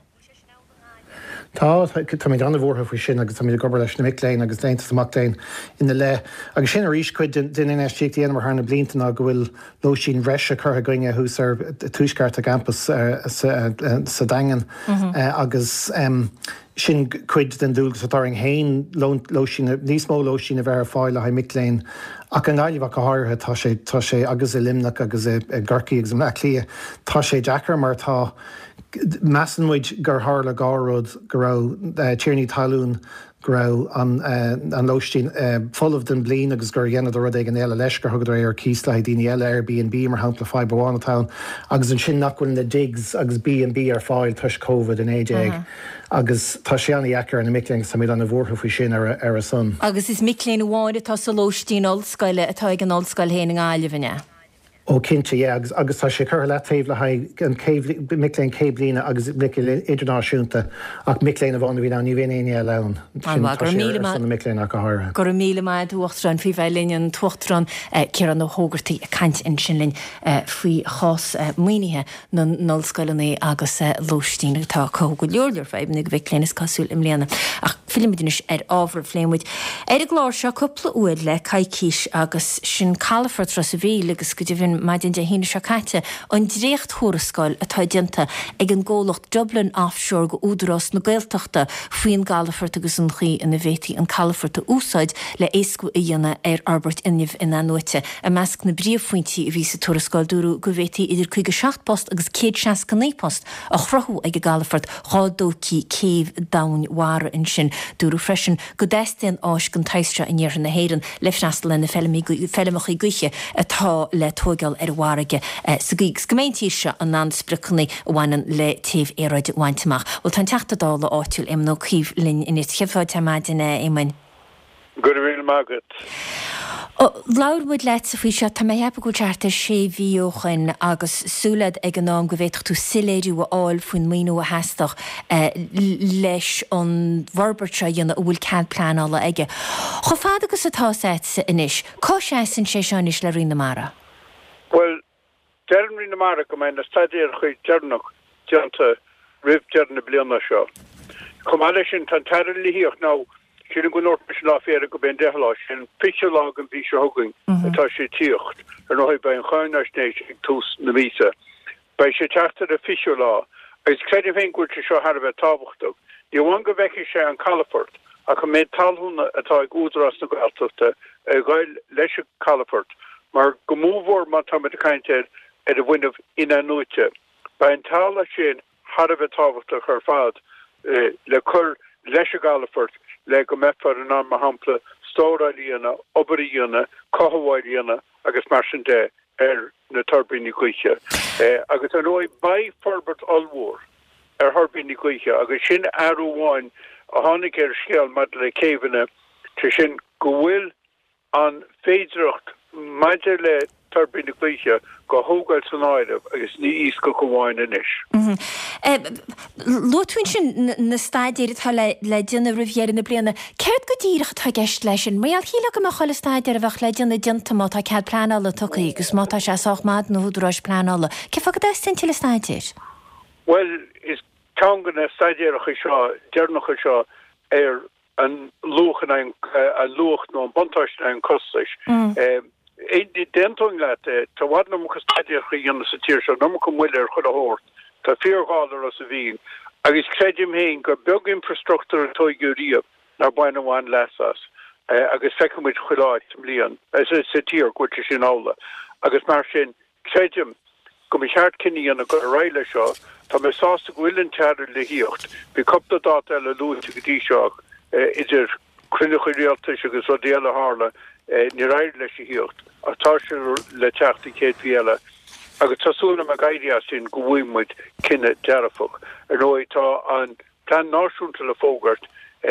Tá mé anna bhórtha faoi sin agus mí gobar leis na miléin agus déanta amachtainn ina le. Agus sin a rís chuid den éistíochtaí mar thna bliantana go bhfuil lóistín bhreise chutha goine hús ar túisceart a campus sa dagan agus sin chuid den dúgus atáing hain lóisín níos mó lóisín a bheit ar fáil le haid miléin ach an gáileh go háirthe tá sé agus i limnach agus i gcorcaí agus an lia tá sé deachar mar tá meassanmuid gur hála gáród go raibh tíirní talún go raibh an lóistín folamh den blian agus gur dhéanana rud ag an eile leis gur thugad ar cís le daoine eile Airbnb mar hampla Fáibháinatá agus an sin nachhfuil na digs agus B&B ar fáil tuis COVID in éideag agus tá sé anna dheacar na miléin sa míad anna bhórtha faoi sin ar a son. Agus is miléin bháide tá sa lóistín olscoile atá ag an olscoil héana gáilehine. Ó cinnte agus tá sé chur le taobh le haid an miléin céblína agus idirnáisiúnta ach miléin a bháinna bhí ní bhéon aine len miléin go háir. Gur míle mai dúchtran fao bheith líon tuchtran cean nó hógartaí a caiint in sinlinn faoi chás muoinethe na nolscoilena agus lóistína tá có go leorúir feib nig bheith lénas cosúil im léana ach filmidínis ar ábhar fléimmuid. Ar a gláir seo coppla uair le caiicís agus sin calafar tras a bhí agus go dtíhann sin maidin de hína secaite an dréocht thurascáil atá dinta ag an ggólacht Dublin offshore go údarás na Gaeltachta faoin Galafort agus an chuí ina bhétaí an Calafort a úsáid le éascu a dhéanana Albert Inniv in anúite a measc na bríomhfuintí a bhí sa thurascáil dúrú go bhétaí idir 57 post agus 169 post a chrothú ag a Galafort chádócí céh dain in sin dúrú freisin go déistíon áis gan taistre in dhearthan na héireann le freastal na fellimimeach í gcuiche atá le tógáil warige sa gígs gemeintíise an ná spricnaí bhhainan le taobh éráid bhainteach. Bhil tá teachtadála áitiúil im nó cíomh linn in it chiifáid maidine éimein. Gurhfuil mágad. Laurmuid leit sa fao seo tá mé hepa go teartta sé bhíochan agus súlad ag an nám go bhéach tú siléirú áil faoin míú a heastach leis an bharbarte dhéanana bhfuil cead plánála aige. Cho fád agus atá sa inis, có sé san sé seanis le rina mara? Well, dean rina mara go mé na stadéir chuid dearnach deanta rih dearna blianana seo. Comáile sin tan tair lííoch ná Sirin go North láféar go ben delá sin fiche lá an bhí se hogan atá sé tíocht ar nóid ba an cháinnarsnééis ag tús na vísa. Bei sé teachtar a fiche lá, agus creidir féinúil se seo Harbh tábhachtach. Ní bhain go bheice sé an Calafort a chu méid talhúna atá ag údarás na Gaeltachta a ghail leis a Calafort, mar go mómhór má tá a caiintear a bhainmh ina nuite. Ba an tála sin Harbh tábhachtach ar fad le chur leis a Galafort le go mefar an am hampla stóráíana, obaríana, cohaáíana agus mar sin dé na turbíní gcuiche. Agus an óid bai forbert allmhór tharbíní gcuiche, agus sin airúháin a tháinig scéal mad le céhanna te sin go bhfuil an féidireacht maidir le turbíní gcuiche go thógáil san áireamh agus ní go bháin inis. Lótún sin na staidéir tá le déanana rihéar na bliana, ceirt go díireach tá gceist leis sin, méall híla go chola staidéir a bheith le déanana dinta má tá cead plánála tucaí, agus má tá sé sáachmád nó údarráis plánála. Ce fá go d sin til staidéir? Well, is teangan na staidéirecha seo, dearnacha seo ar an luchan an lucht nó an bontáist an costais. Éidir dentung le tá bhhad nó go staidéirecha dhéanana sa tíir seo, nó go mhuiile ar chud a hort. Tá fíorgálar as a bhín, agus creidim héin gur beag infrastructúr an tóigúríomh nar bain amháin lesas, agus feicimid chuiláid blian, sa tír cuairte sin ála. Agus mar sin creidim go mé cheart cinníana go réile seo, tá mé sásta bhfuiln teadir le híocht, bhí copta dát eile lúinte go dtí seach idir cruinnecha réaltais agus ó déala hála ní réir leis híocht, a tá sin le teachtaí céad bhíile. Agus tasúna me gaiidia sin go bhfuimmuid cinenne dearafach. Ar nóid tá an plan náisiúnta le fógart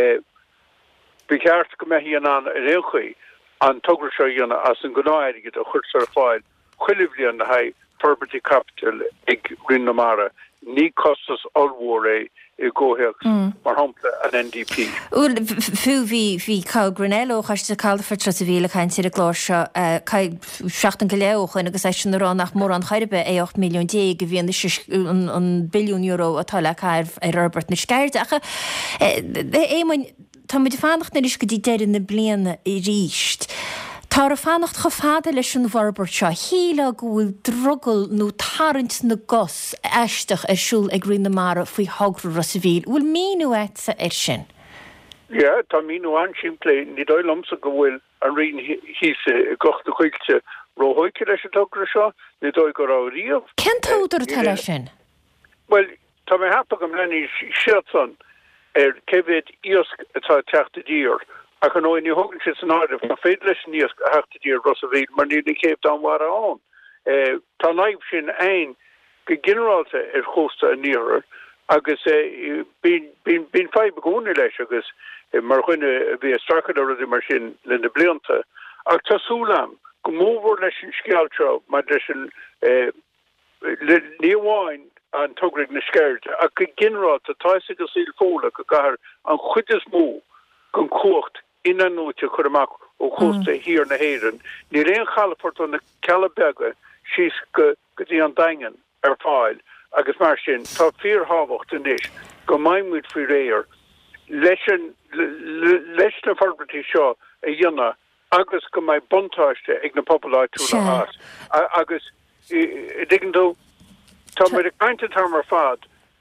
bhí ceart go méhíon an réchaí an tugra seo dhéanana as an gnáirige a chuir ar fáil chuilehblion na haid Property Capital ag Rinne Mara ní costas allmhór I ggótheach mar hampla an NDP. Úl fiú hí cá Granello chaiste Calafort tras a bhíle chain siad a glóir cai seachtain go leochan agus é sin rán nach mór an chairbe é 8 milliún dé go bhíon an billiún euro atá le cairh ar Robert na scairdeacha. Éimein tá muid fannacht na is go dtí deireadh na bliana I ríist. Tá a fannacht go fada leis an bharbert seo híle gohfuil drogel nó tarint na gos eisteach siúl ag Rinne Mara faoi hagra ras a bhíl. Bhfuil míú ésa sin? Ja, tá míú an siimplé ní dóil lomsa go bhfuil an rion híise gochta chuilte róthóice leis an tugra seo, ní dóil go rá riamh. Cén tódar tá lei sin? Well, tá mé hapa go mleí siadsan céhéad íosc atá teachta díor. Ach an óin ní hogann si san áireamh na féidir leis níos a heachta díor ras a bhíl mar ní céimh dá mhar an. Tá naimh sin ein go generalta chósta a níorar agus bín feib gúna leis agus mar chuine bhí a strachad a mar sin le na blianta. Ach tásúlam go mómhór leis sin scealtreo mar leis sin níomháin an tugraigh na sceirt ach go generalta táise go síl fóla go gahar an chuidir mó gon cuacht ina núte chuach ó chósta hir na héan. Ní réon Calafort an na Calabega síos go dtí an daingen ar fáil agus mar sin tá fíor hábhacht in isis go maimmuid fao réir leis na forbertí seo a dhéanana agus go mai bontáiste ag na populáúla as agus diggin do tá mar a kainte tamar fad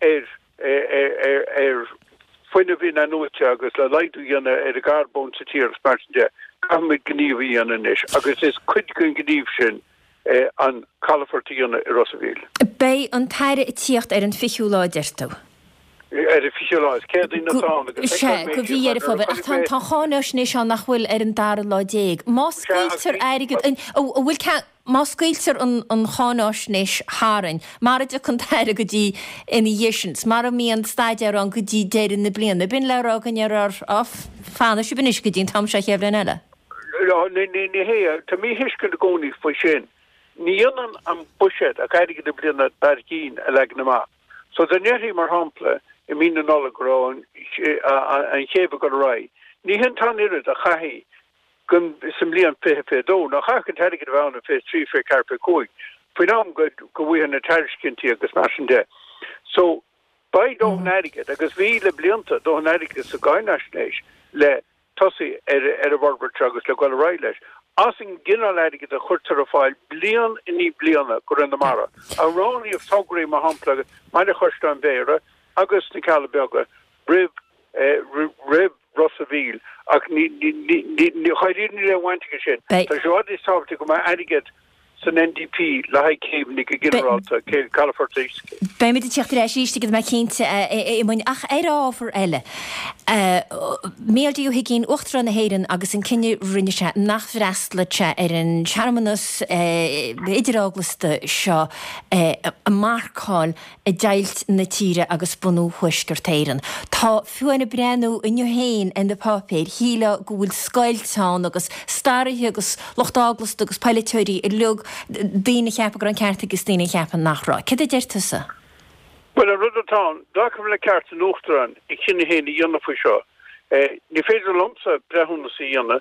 foine hín an nuite agus le leidú dhéanana ar a garbón sa tír smartide amid gníomh dhéanana is agus is cuid gon gníomh sin an calafortíanana i Rossaville. Bei an taire tíocht ar an fiúlá deirtó. Er fiisiáis céí na sé go bhí ar fá ach tá cháneis ní se nachhfuil ar an dar lá déag. Máscuiltar aige bhfuil máscuiltar an cháneisnéis hárain, mar a chun teire go dtí ina dhéisins, mar a mí an staidir an go dtí déidir na bliana, bin lerá gan ar fána si bin is go dtín tam se chéhlan eile. Ní hé Tá mí hiiscin a gcóí fa sin. Níionan an buisiid a gaiige de bliana barcín a le na má. So den neti mar hapla I mína nolagro an chéfa go rai. Ní hen tan irid a chahi gun sem lían fe dó nach cha teige bhna fé trí fé carpe goig. Fuin am go bhuihan na teircinntí agus mar de. So bei dó neige agus bhí le blianta dó neige sa gaiinnéis le tosi ar a bharbert agus le go rai leis. Asing ginna leige a churtar a fáil blian iní blianana go an na mara. A ráí of tograí ma hapla meine chusta an béire agus na Calabega rib Rossaville ach ní chaidní le bhaintige sin. Tá seáid tábhta go mai aiged san NDP le haid céimnig a generalta cé Califortis. Bei mit techt éis síiste go mai cinnte I muin ach áfar eile. Méaldíú higén ochtra na héiran agus an cinenne rinne se nachhrastlate ar an charmanus idiráglasta seo a marcáil a deilt na tíre agus bunú thuisgurtéiran. Tá fuanna brenn inniu héin in de papéir híle gohfuil scoiltán agus starithe agus lochtáglasta agus peiletóirí I lug dína cheappa gur an ceart agus dína cheappa nachrá. Cad a deirtasa? Well a rudatá da le ceart an nóchtran I cinenne héna dionne fu seo. Ní féidir lomsa brehunna sa dionne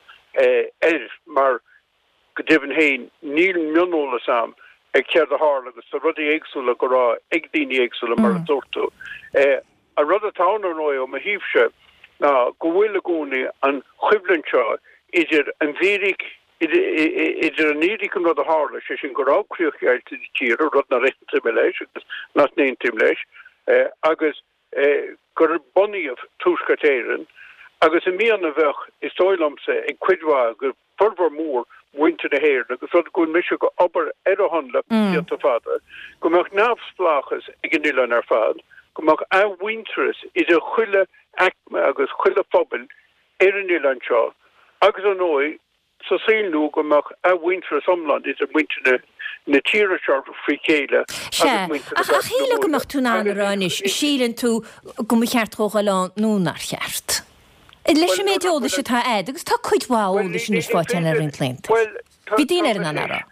mar go dibn héin níl mionóla sam ag ceir a hála agus a rudi éagsúla go rá ag díine éagsúla mar a dúirtú. A rudatá an roi ó ma híbse na go bhfuil a gúni an chuiblinnseo idir an bhérig idir an níri an rud a hála sé sin go rácriochgeil til tír rud na réinte me leis agus nas néintim leis agus gur bonníomh túscatéiren agus in míana bheith is tóillamsa ag cuidhá gur furbar mór muinte na héir agus rud gún mis go obair ar a honla a fada go meach náfsplachas ag an ilan ar fad go meach a winteras idir chuile acme agus chuile fphobal ar an ilan seo agus an ói so sílú go meach a winter somland is a winter na tíre sharp frí céile. A chéile go meach tún an ránis sílan tú go mu cheartrócha lá nó nach cheart. Leis sem méideola se tá agus tá chuidhála sin is fáte ar an cléint. Bhí dín ar an anara.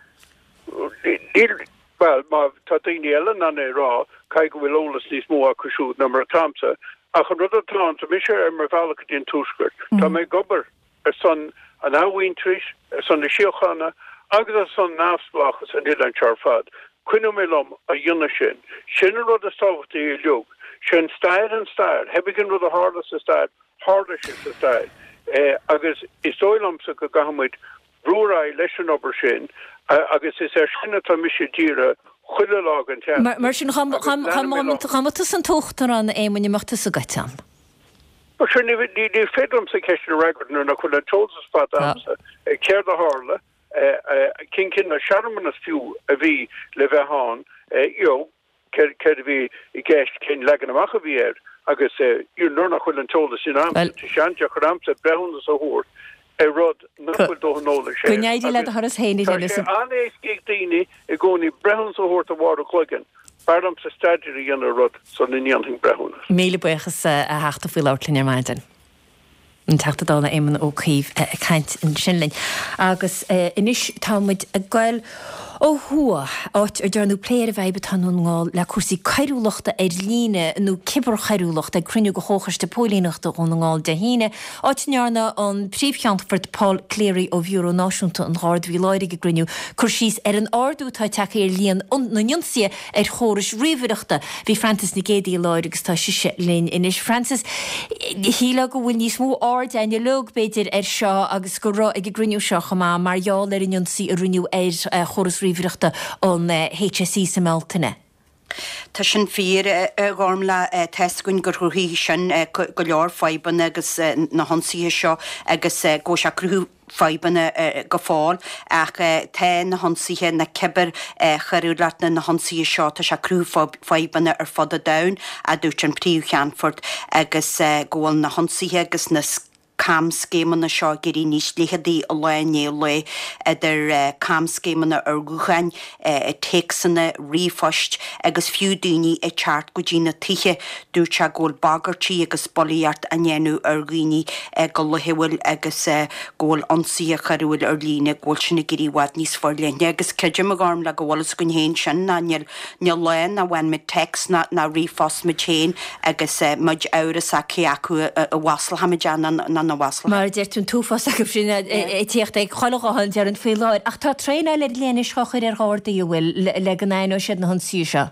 Well, má tá daoine eile an rá cai go bhfuil ólas níos mó a cosisiú na mar tamsa a chun rud atá tá mis ar mar bhealach dín túsgurt. Tá mé gobar ar son an áhaintris son na siochanna agus a son náfsplachas an ilan charfad. Cuine mé lom a dionne sin. Sin rud a stáhtaí I leog. Sin stair an stair. Hebigin rud a hálas a stair. Harder sin a stair. Agus is dóillamsa go gahamid brúraí leis an obair sin agus is sinna tá mise díre chuile lá an te. Mar sin chamatas an tóchttar an éimine machtas a gaitan. Sin ní fédum sa ceiste regadú na chuile tósas fat amsa céir a hála cin na seaarmanas fiú a bhí le bheitán ceir a bhí I gceist cin legan amach a bhí air agus nuair nach chuil an tóla sin amsa seanteach chu amsa brehunnas a húr rud nachfuil dóhanóla sé. Gnéidir le a thuras héine anéis gig daoine I gcónaí brehunnas a húirt a bhhar a chuigan. Bardam sa staidir dhéanana rud son inionthing brehúna. Míle buchas a heachta fúil áirlinn ar maidin. An teachtadála éman ó cíomh caint in sinlinn. Agus inis támuid a gcuil Ó thua áit ar dearnú pléir a bheith tanúáil le cuasaí cairúlachta líne nó cibar chairúlacht ag cruniú go chóchaiste pólínaachta ónáil de híine áit nearna an príomhcheantfort Paul Cleary ó Bhúró Náisiúnta an gáard bhí leide go gruniú chur síos ar an ardú tá take ar líon na nionsia ar chóris riomhaireachta bhí Francis na géadaí leid agus tá siise linn inis Francis híle go bhfuil níos mó áard aine log beidir ar seo agus go rá ag gruniú seo chamá marall ar nionsaí a runiú ar chóris riomhaireachta an HSE sa Meltaine. Tá sin fír gám le teiscún gur thuí sin go leor feiban agus na honsaí seo agus go se cruú feibanna go fáil ach te na honsaíthe na cibar charúlatna na honsaí seo tá se cruú feibanna ar fada dain a dúirt an príomhcheantfort agus ggóil na honsaíthe agus na camscémanna seo gurí níos líchadaí a lené le idir camscémanna ar gúchain tesanna rifost agus fiú daoine i teart go dtína tithe dúirte ggóil bagartí agus bolíart a nnéanú ar ghuioine go lehihfuil agus ggóil ansaí a charúil ar lína ggóil sinna guríhhaid níos forléine agus ceidir a gáim le go bhlas gon héin sin na ne lein a bhain mit text na rifos me chéin agus muid áras a ceacu a wasal hamidean na wasal. Mar deirtún túfas a go sinna tíocht ag choáin dear an féáid ach tá tréna le léana chochir ar gádaí bhfuil le gan éó siad na honsí seo.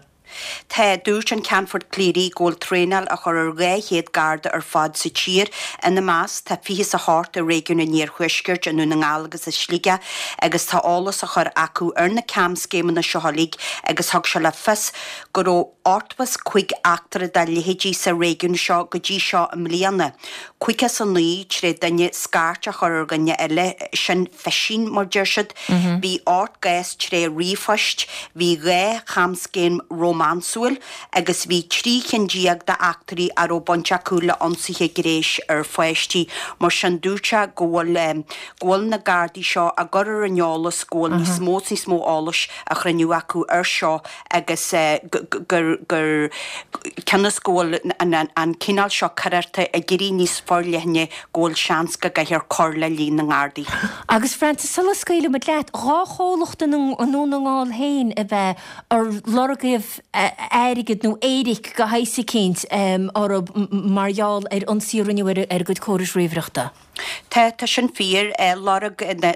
Tá dúirt an Ceantfort Cleary ggóil trénal a chur ar réhéad garda ar fad sa tír ina más tá fihí a háart a réigiún na níorchuisgurt anú na ngálagus a slíige agus tá álas a chur acu ar na camscéman na seohalíg agus thug se le fis go ró ortwas chuig achtar de lihédí sa réigiún seo go dtí seo am líana. Cuicha san nuí tré daine scarrt a chur ar ganne eile sin fesin mar deirsid bhí ort gais tré rifost bhí ré camscéim romansúil agus bhí tríchandíag de achtarí ar ó bonteachúla ansaithe gréis ar foiisttí mar sin dúirte ggóil na gardaí seo a gur ar aneolalas ggóil níos mó álas a chruniú acu ar seo agus gur cenas ggóil an cinál seo cararta a gurí níos forlethne ggóil seansca gaithir cor le lí na ngádaí. Agus Francis salascaile me leat ráchólachta nó na ngáil héin a bheith ar lorgah éirigid nó éiric go haise céint ar marall ar ansíúniuir ar go choris riomhaireachta. Tá sin fír lorug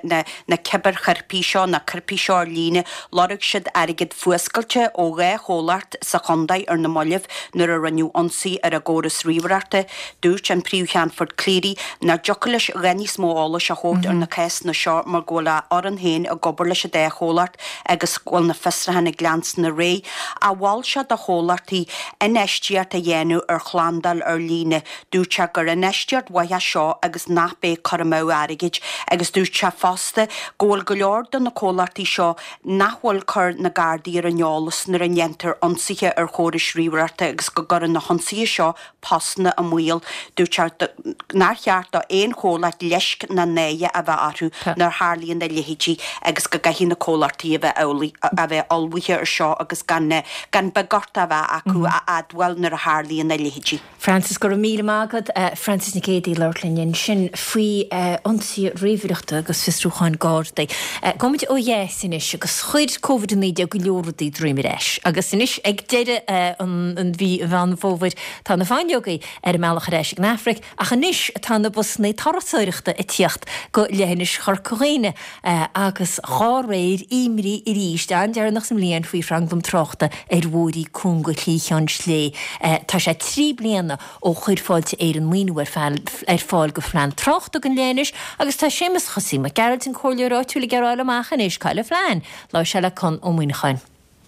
na cibar charpí seo na carpí seo líne lorug siad airigid fuascailte ó ré chólaart sa chondaid ar na mollih nuair a raniu ansaí ar a góras riomhaireachta dúirt an príomhcheantfort Cleary na jocalis renní smóálas a chót ar na cais na seo mar ggóla ar an héin a gobar leis a dé chólaart agus ggóil na fisrathe na glans na ré a bháil se de chólairtaí inéistíart a dhéanú ar chlandal ar líne dúirte gur inéistíart waithe seo agus nachbé choramó airigid agus dúirte fásta ggóil go leor don na chólairtaí seo nachhfuil chur na gardaí ar aneolalas nar a nnéantar ansaithe ar chóris riomhaireachta agus go gur na honsaí seo pasna a muil dúirte nachheart a éon chólaart leisc na néie a bheith arú nar hálíonn na lehétí agus go gaithí na chólairtaí a bheith olmhaithe ar seo agus gan begarta bheith acu a adhfuil nar a hálíonn na lehétí. Francis go mí mágad Francis na géadaí leirlinn sin faoi ansaí riomhaireachta agus fistrúcháin gádaí. Gomuid ó dhéisinis agus chuid COVID-19 go leordaí dreimir eis agus inis ag deire an bhí bhean fómhaid tá na fáinjogaí ar meach éis ag Nafric a chanis tá na busna tarasóireachta i tíocht go lehannis chorcóine agus cháréir imrí i ríist an dearnach sem líon faoi Franklum trochta ar bhórí cúnga tlíán slé. Tá sé 3 bliana ó chuir fáilte ar an míúar ar fáil go flein trocht an lénis agus tá sémas chosí mar Geralt an choirráúla geráil amachchan is caiile flein lá se le chun ó muoineáin.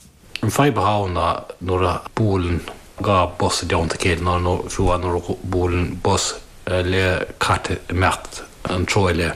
An feibbeána nuair a búlan gá bus a deanta céad ná nó fiúan nó búlan bus le carte mecht an troile.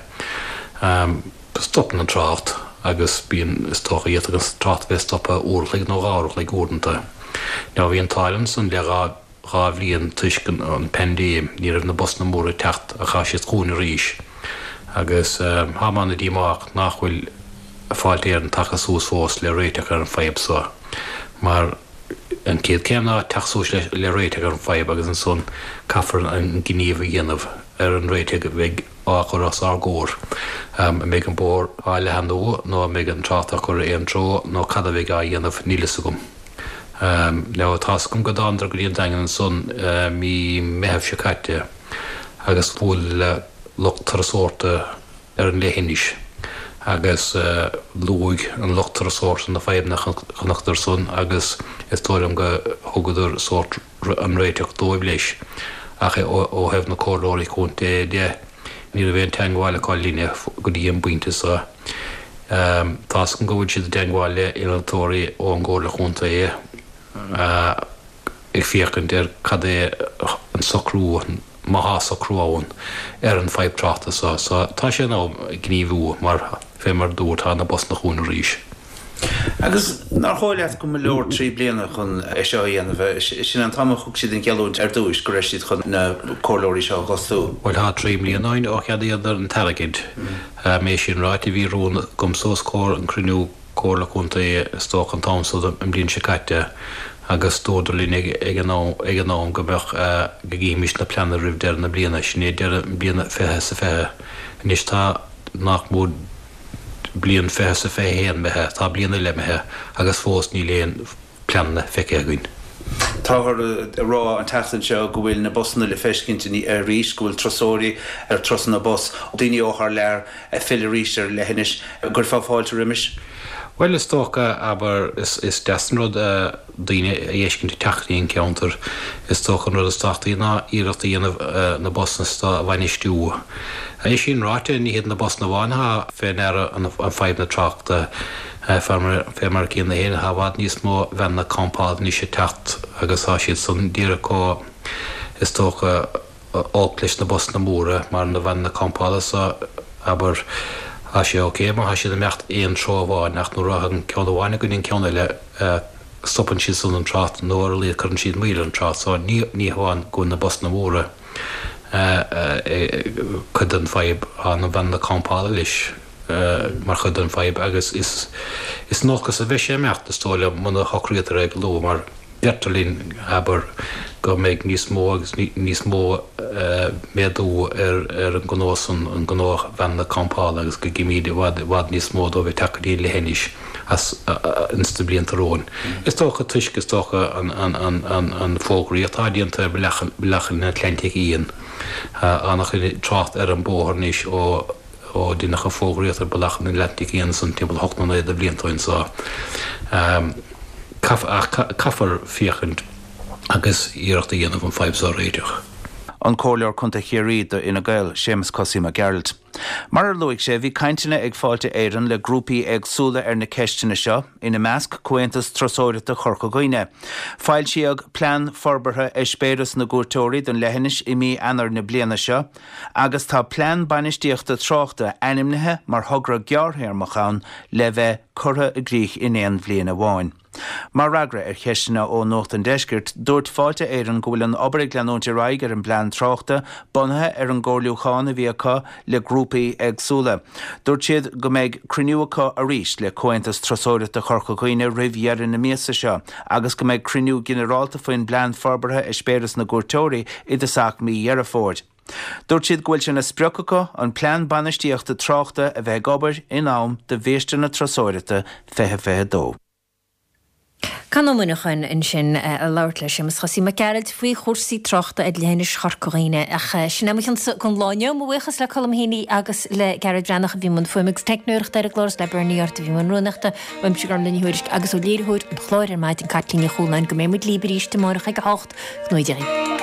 Stoppen an trácht agus bíon istócha agus trácht bheith stoppa úrlaigh nó gáirach le gúdanta. Ná bhí an Thailand san le rábhlíon tuiscin an pendéim ní raibh na bus na móra techt a cha siad cúna ríis. Agus hámanna díach nachhfuil fáilte ar an tachasús fós le réiteach ar an feibsa. Mar an céad céimna teachsús le réiteach ar an feib agus an son caafar an gníomh dhéanamh ar an réiteach bheith á churas ar gór. Mé an bór áile handú nó mé an trata chu éon tro nó cadhah a dhéanamh nílas gom. Le tascom go andra go íon dagan son mí mehebh se caite agus bhfuil le lochtar sórta an lehénis. Agus lúig an lochtar sórt an na feibna chanachtar son agus is tóirm go thugadidir sórt an réiteach dóibh leis ach ó hebh na cóirí chun de ní a bhéon teangáile cáil líne go dtí an buinte sa. Tás go bhfuil siad teangáile inaltóirí ó an ggóla chunta ag fiochan der cad é an socrú maha socrúáin an feibtrata sa tá sé ná gníomhú mar fé mar dúirtá na bos na chuúna ríis. Agus nar háileat go leor 3 bliana chun seo dhéanamh sin an tamach chug siad an geún ar dúis go raibh siad chun na cóirí seo gasú. Bhil há 3 blianaáin ó chead iad an teigid mé sin ráit a bhí rún gom sós cór an cruinú cóla chunta stoch an tamsa an blin se caite agus tódalín ag an ná go bheith go gíimiis na pleanna rih dear na bliana sinné dear bliana fethe sa fethe. Nis tá nach mód blian fethe sa fethe héan bethe, tá bliana lemethe agus fós ní léon pleanna feice againn. Táhar rá an tetan seo go bhfuil na bosna le feiscinnta ní ar ríis go bhfuil trosóirí ar trosan na bos daoine óthar leir a fill ríis ar lehinis gur fáilte riimiis. Well is tócha aber is desanrod daoine a dhéiscinnta teachtaíon ceantar is tóchan rud is táchtaí ná íireachta dhéanamh na bosna a bhainistú. É sin ráite ní héad na bosna bháintha féin an feib na trachta fé mar cían na héana habhad níos mó bhean na compád ní sé techt agus há siad san díra có is tócha áclis na bosna móra mar na bhean na compáda aber a sé oké, mar ha sé mecht éon tróháin nach nó rahan ceanháinna goinn ceanna le stoppan si san an trát nó lí chun siad mí an trát, ní háin gon na bos na móra chud an feib an bhean na compáda leis mar chud an feib agus is nóchas a bheith sé mecht na stóile muna chochrítar ag ló mar Bertalín aber go méid níos mó agus níos mó méadú ar an gnósan an gnóch bhean na compála agus go gimíide bhd níos mó ó bheith takeí le henis as insta blianta róin. Is tócha tuisce is tócha an fógraí atáíonnta belechan na Atlantic íon annach trácht ar an bóthar níos ó dunacha fógraíocht ar belachan na Atlantic íon san timp 8 a bliantáin sa. Caffar fiachant agus íireachta dhéanamh an 5 réideach. An cóileor chunta chéiríide ina gail Séamus Cosima Gerald. Mar luigh sé bhí cainteanna ag fáilte éireann le grúpaí agsúla ar na ceistena seo ina measc cuentas trosóireachta chorcha goine. Fáil siag plean forbartha spéras na gúirteoirí don lehanis i mí anar na bliana seo, agus tá plean banistíochta tráchta animnithe mar thugra gearthair machán le bheith curtha a gríoch in éon bbliana bháin. Mar ragra ar cheistena ó nócht an deisgirt, dúirt fáilte éireann go bhfuil an obair gleanóide raig ar an plean tráchta bunthe ar an ggóirliúcháin a bhí acu le grúpaí agsúla. Dúirt siad go méid criniúcha a ríis le cuentas trosóireachta chorcha goine ribh na míasa seo, agus go méid criniú generálta faoin plean forbartha spéras na gúirteoirí i de sac mí Dhearaford. Dúirt siad go bhfuil sin na spreochacha an plean banistíochta tráchta a bheith obair in am de bhéiste na trosóireachta fethe dó. Can muinechan in sin a láirla Séamus Cosima Gerald faoi chósaí trochta a léhanais charcoíine ach sinamchan chun láine mhuichas le colmhéí agus le Gerald Brannach a bhí man fuimigus technúireachta ar glás le burníart a bhí man runachta bhaim si gan leníhuiir agus ó léirthúir an chláir ar maid an catlíine choúnain go mé muid líberíiste marach ag 8 nóideí.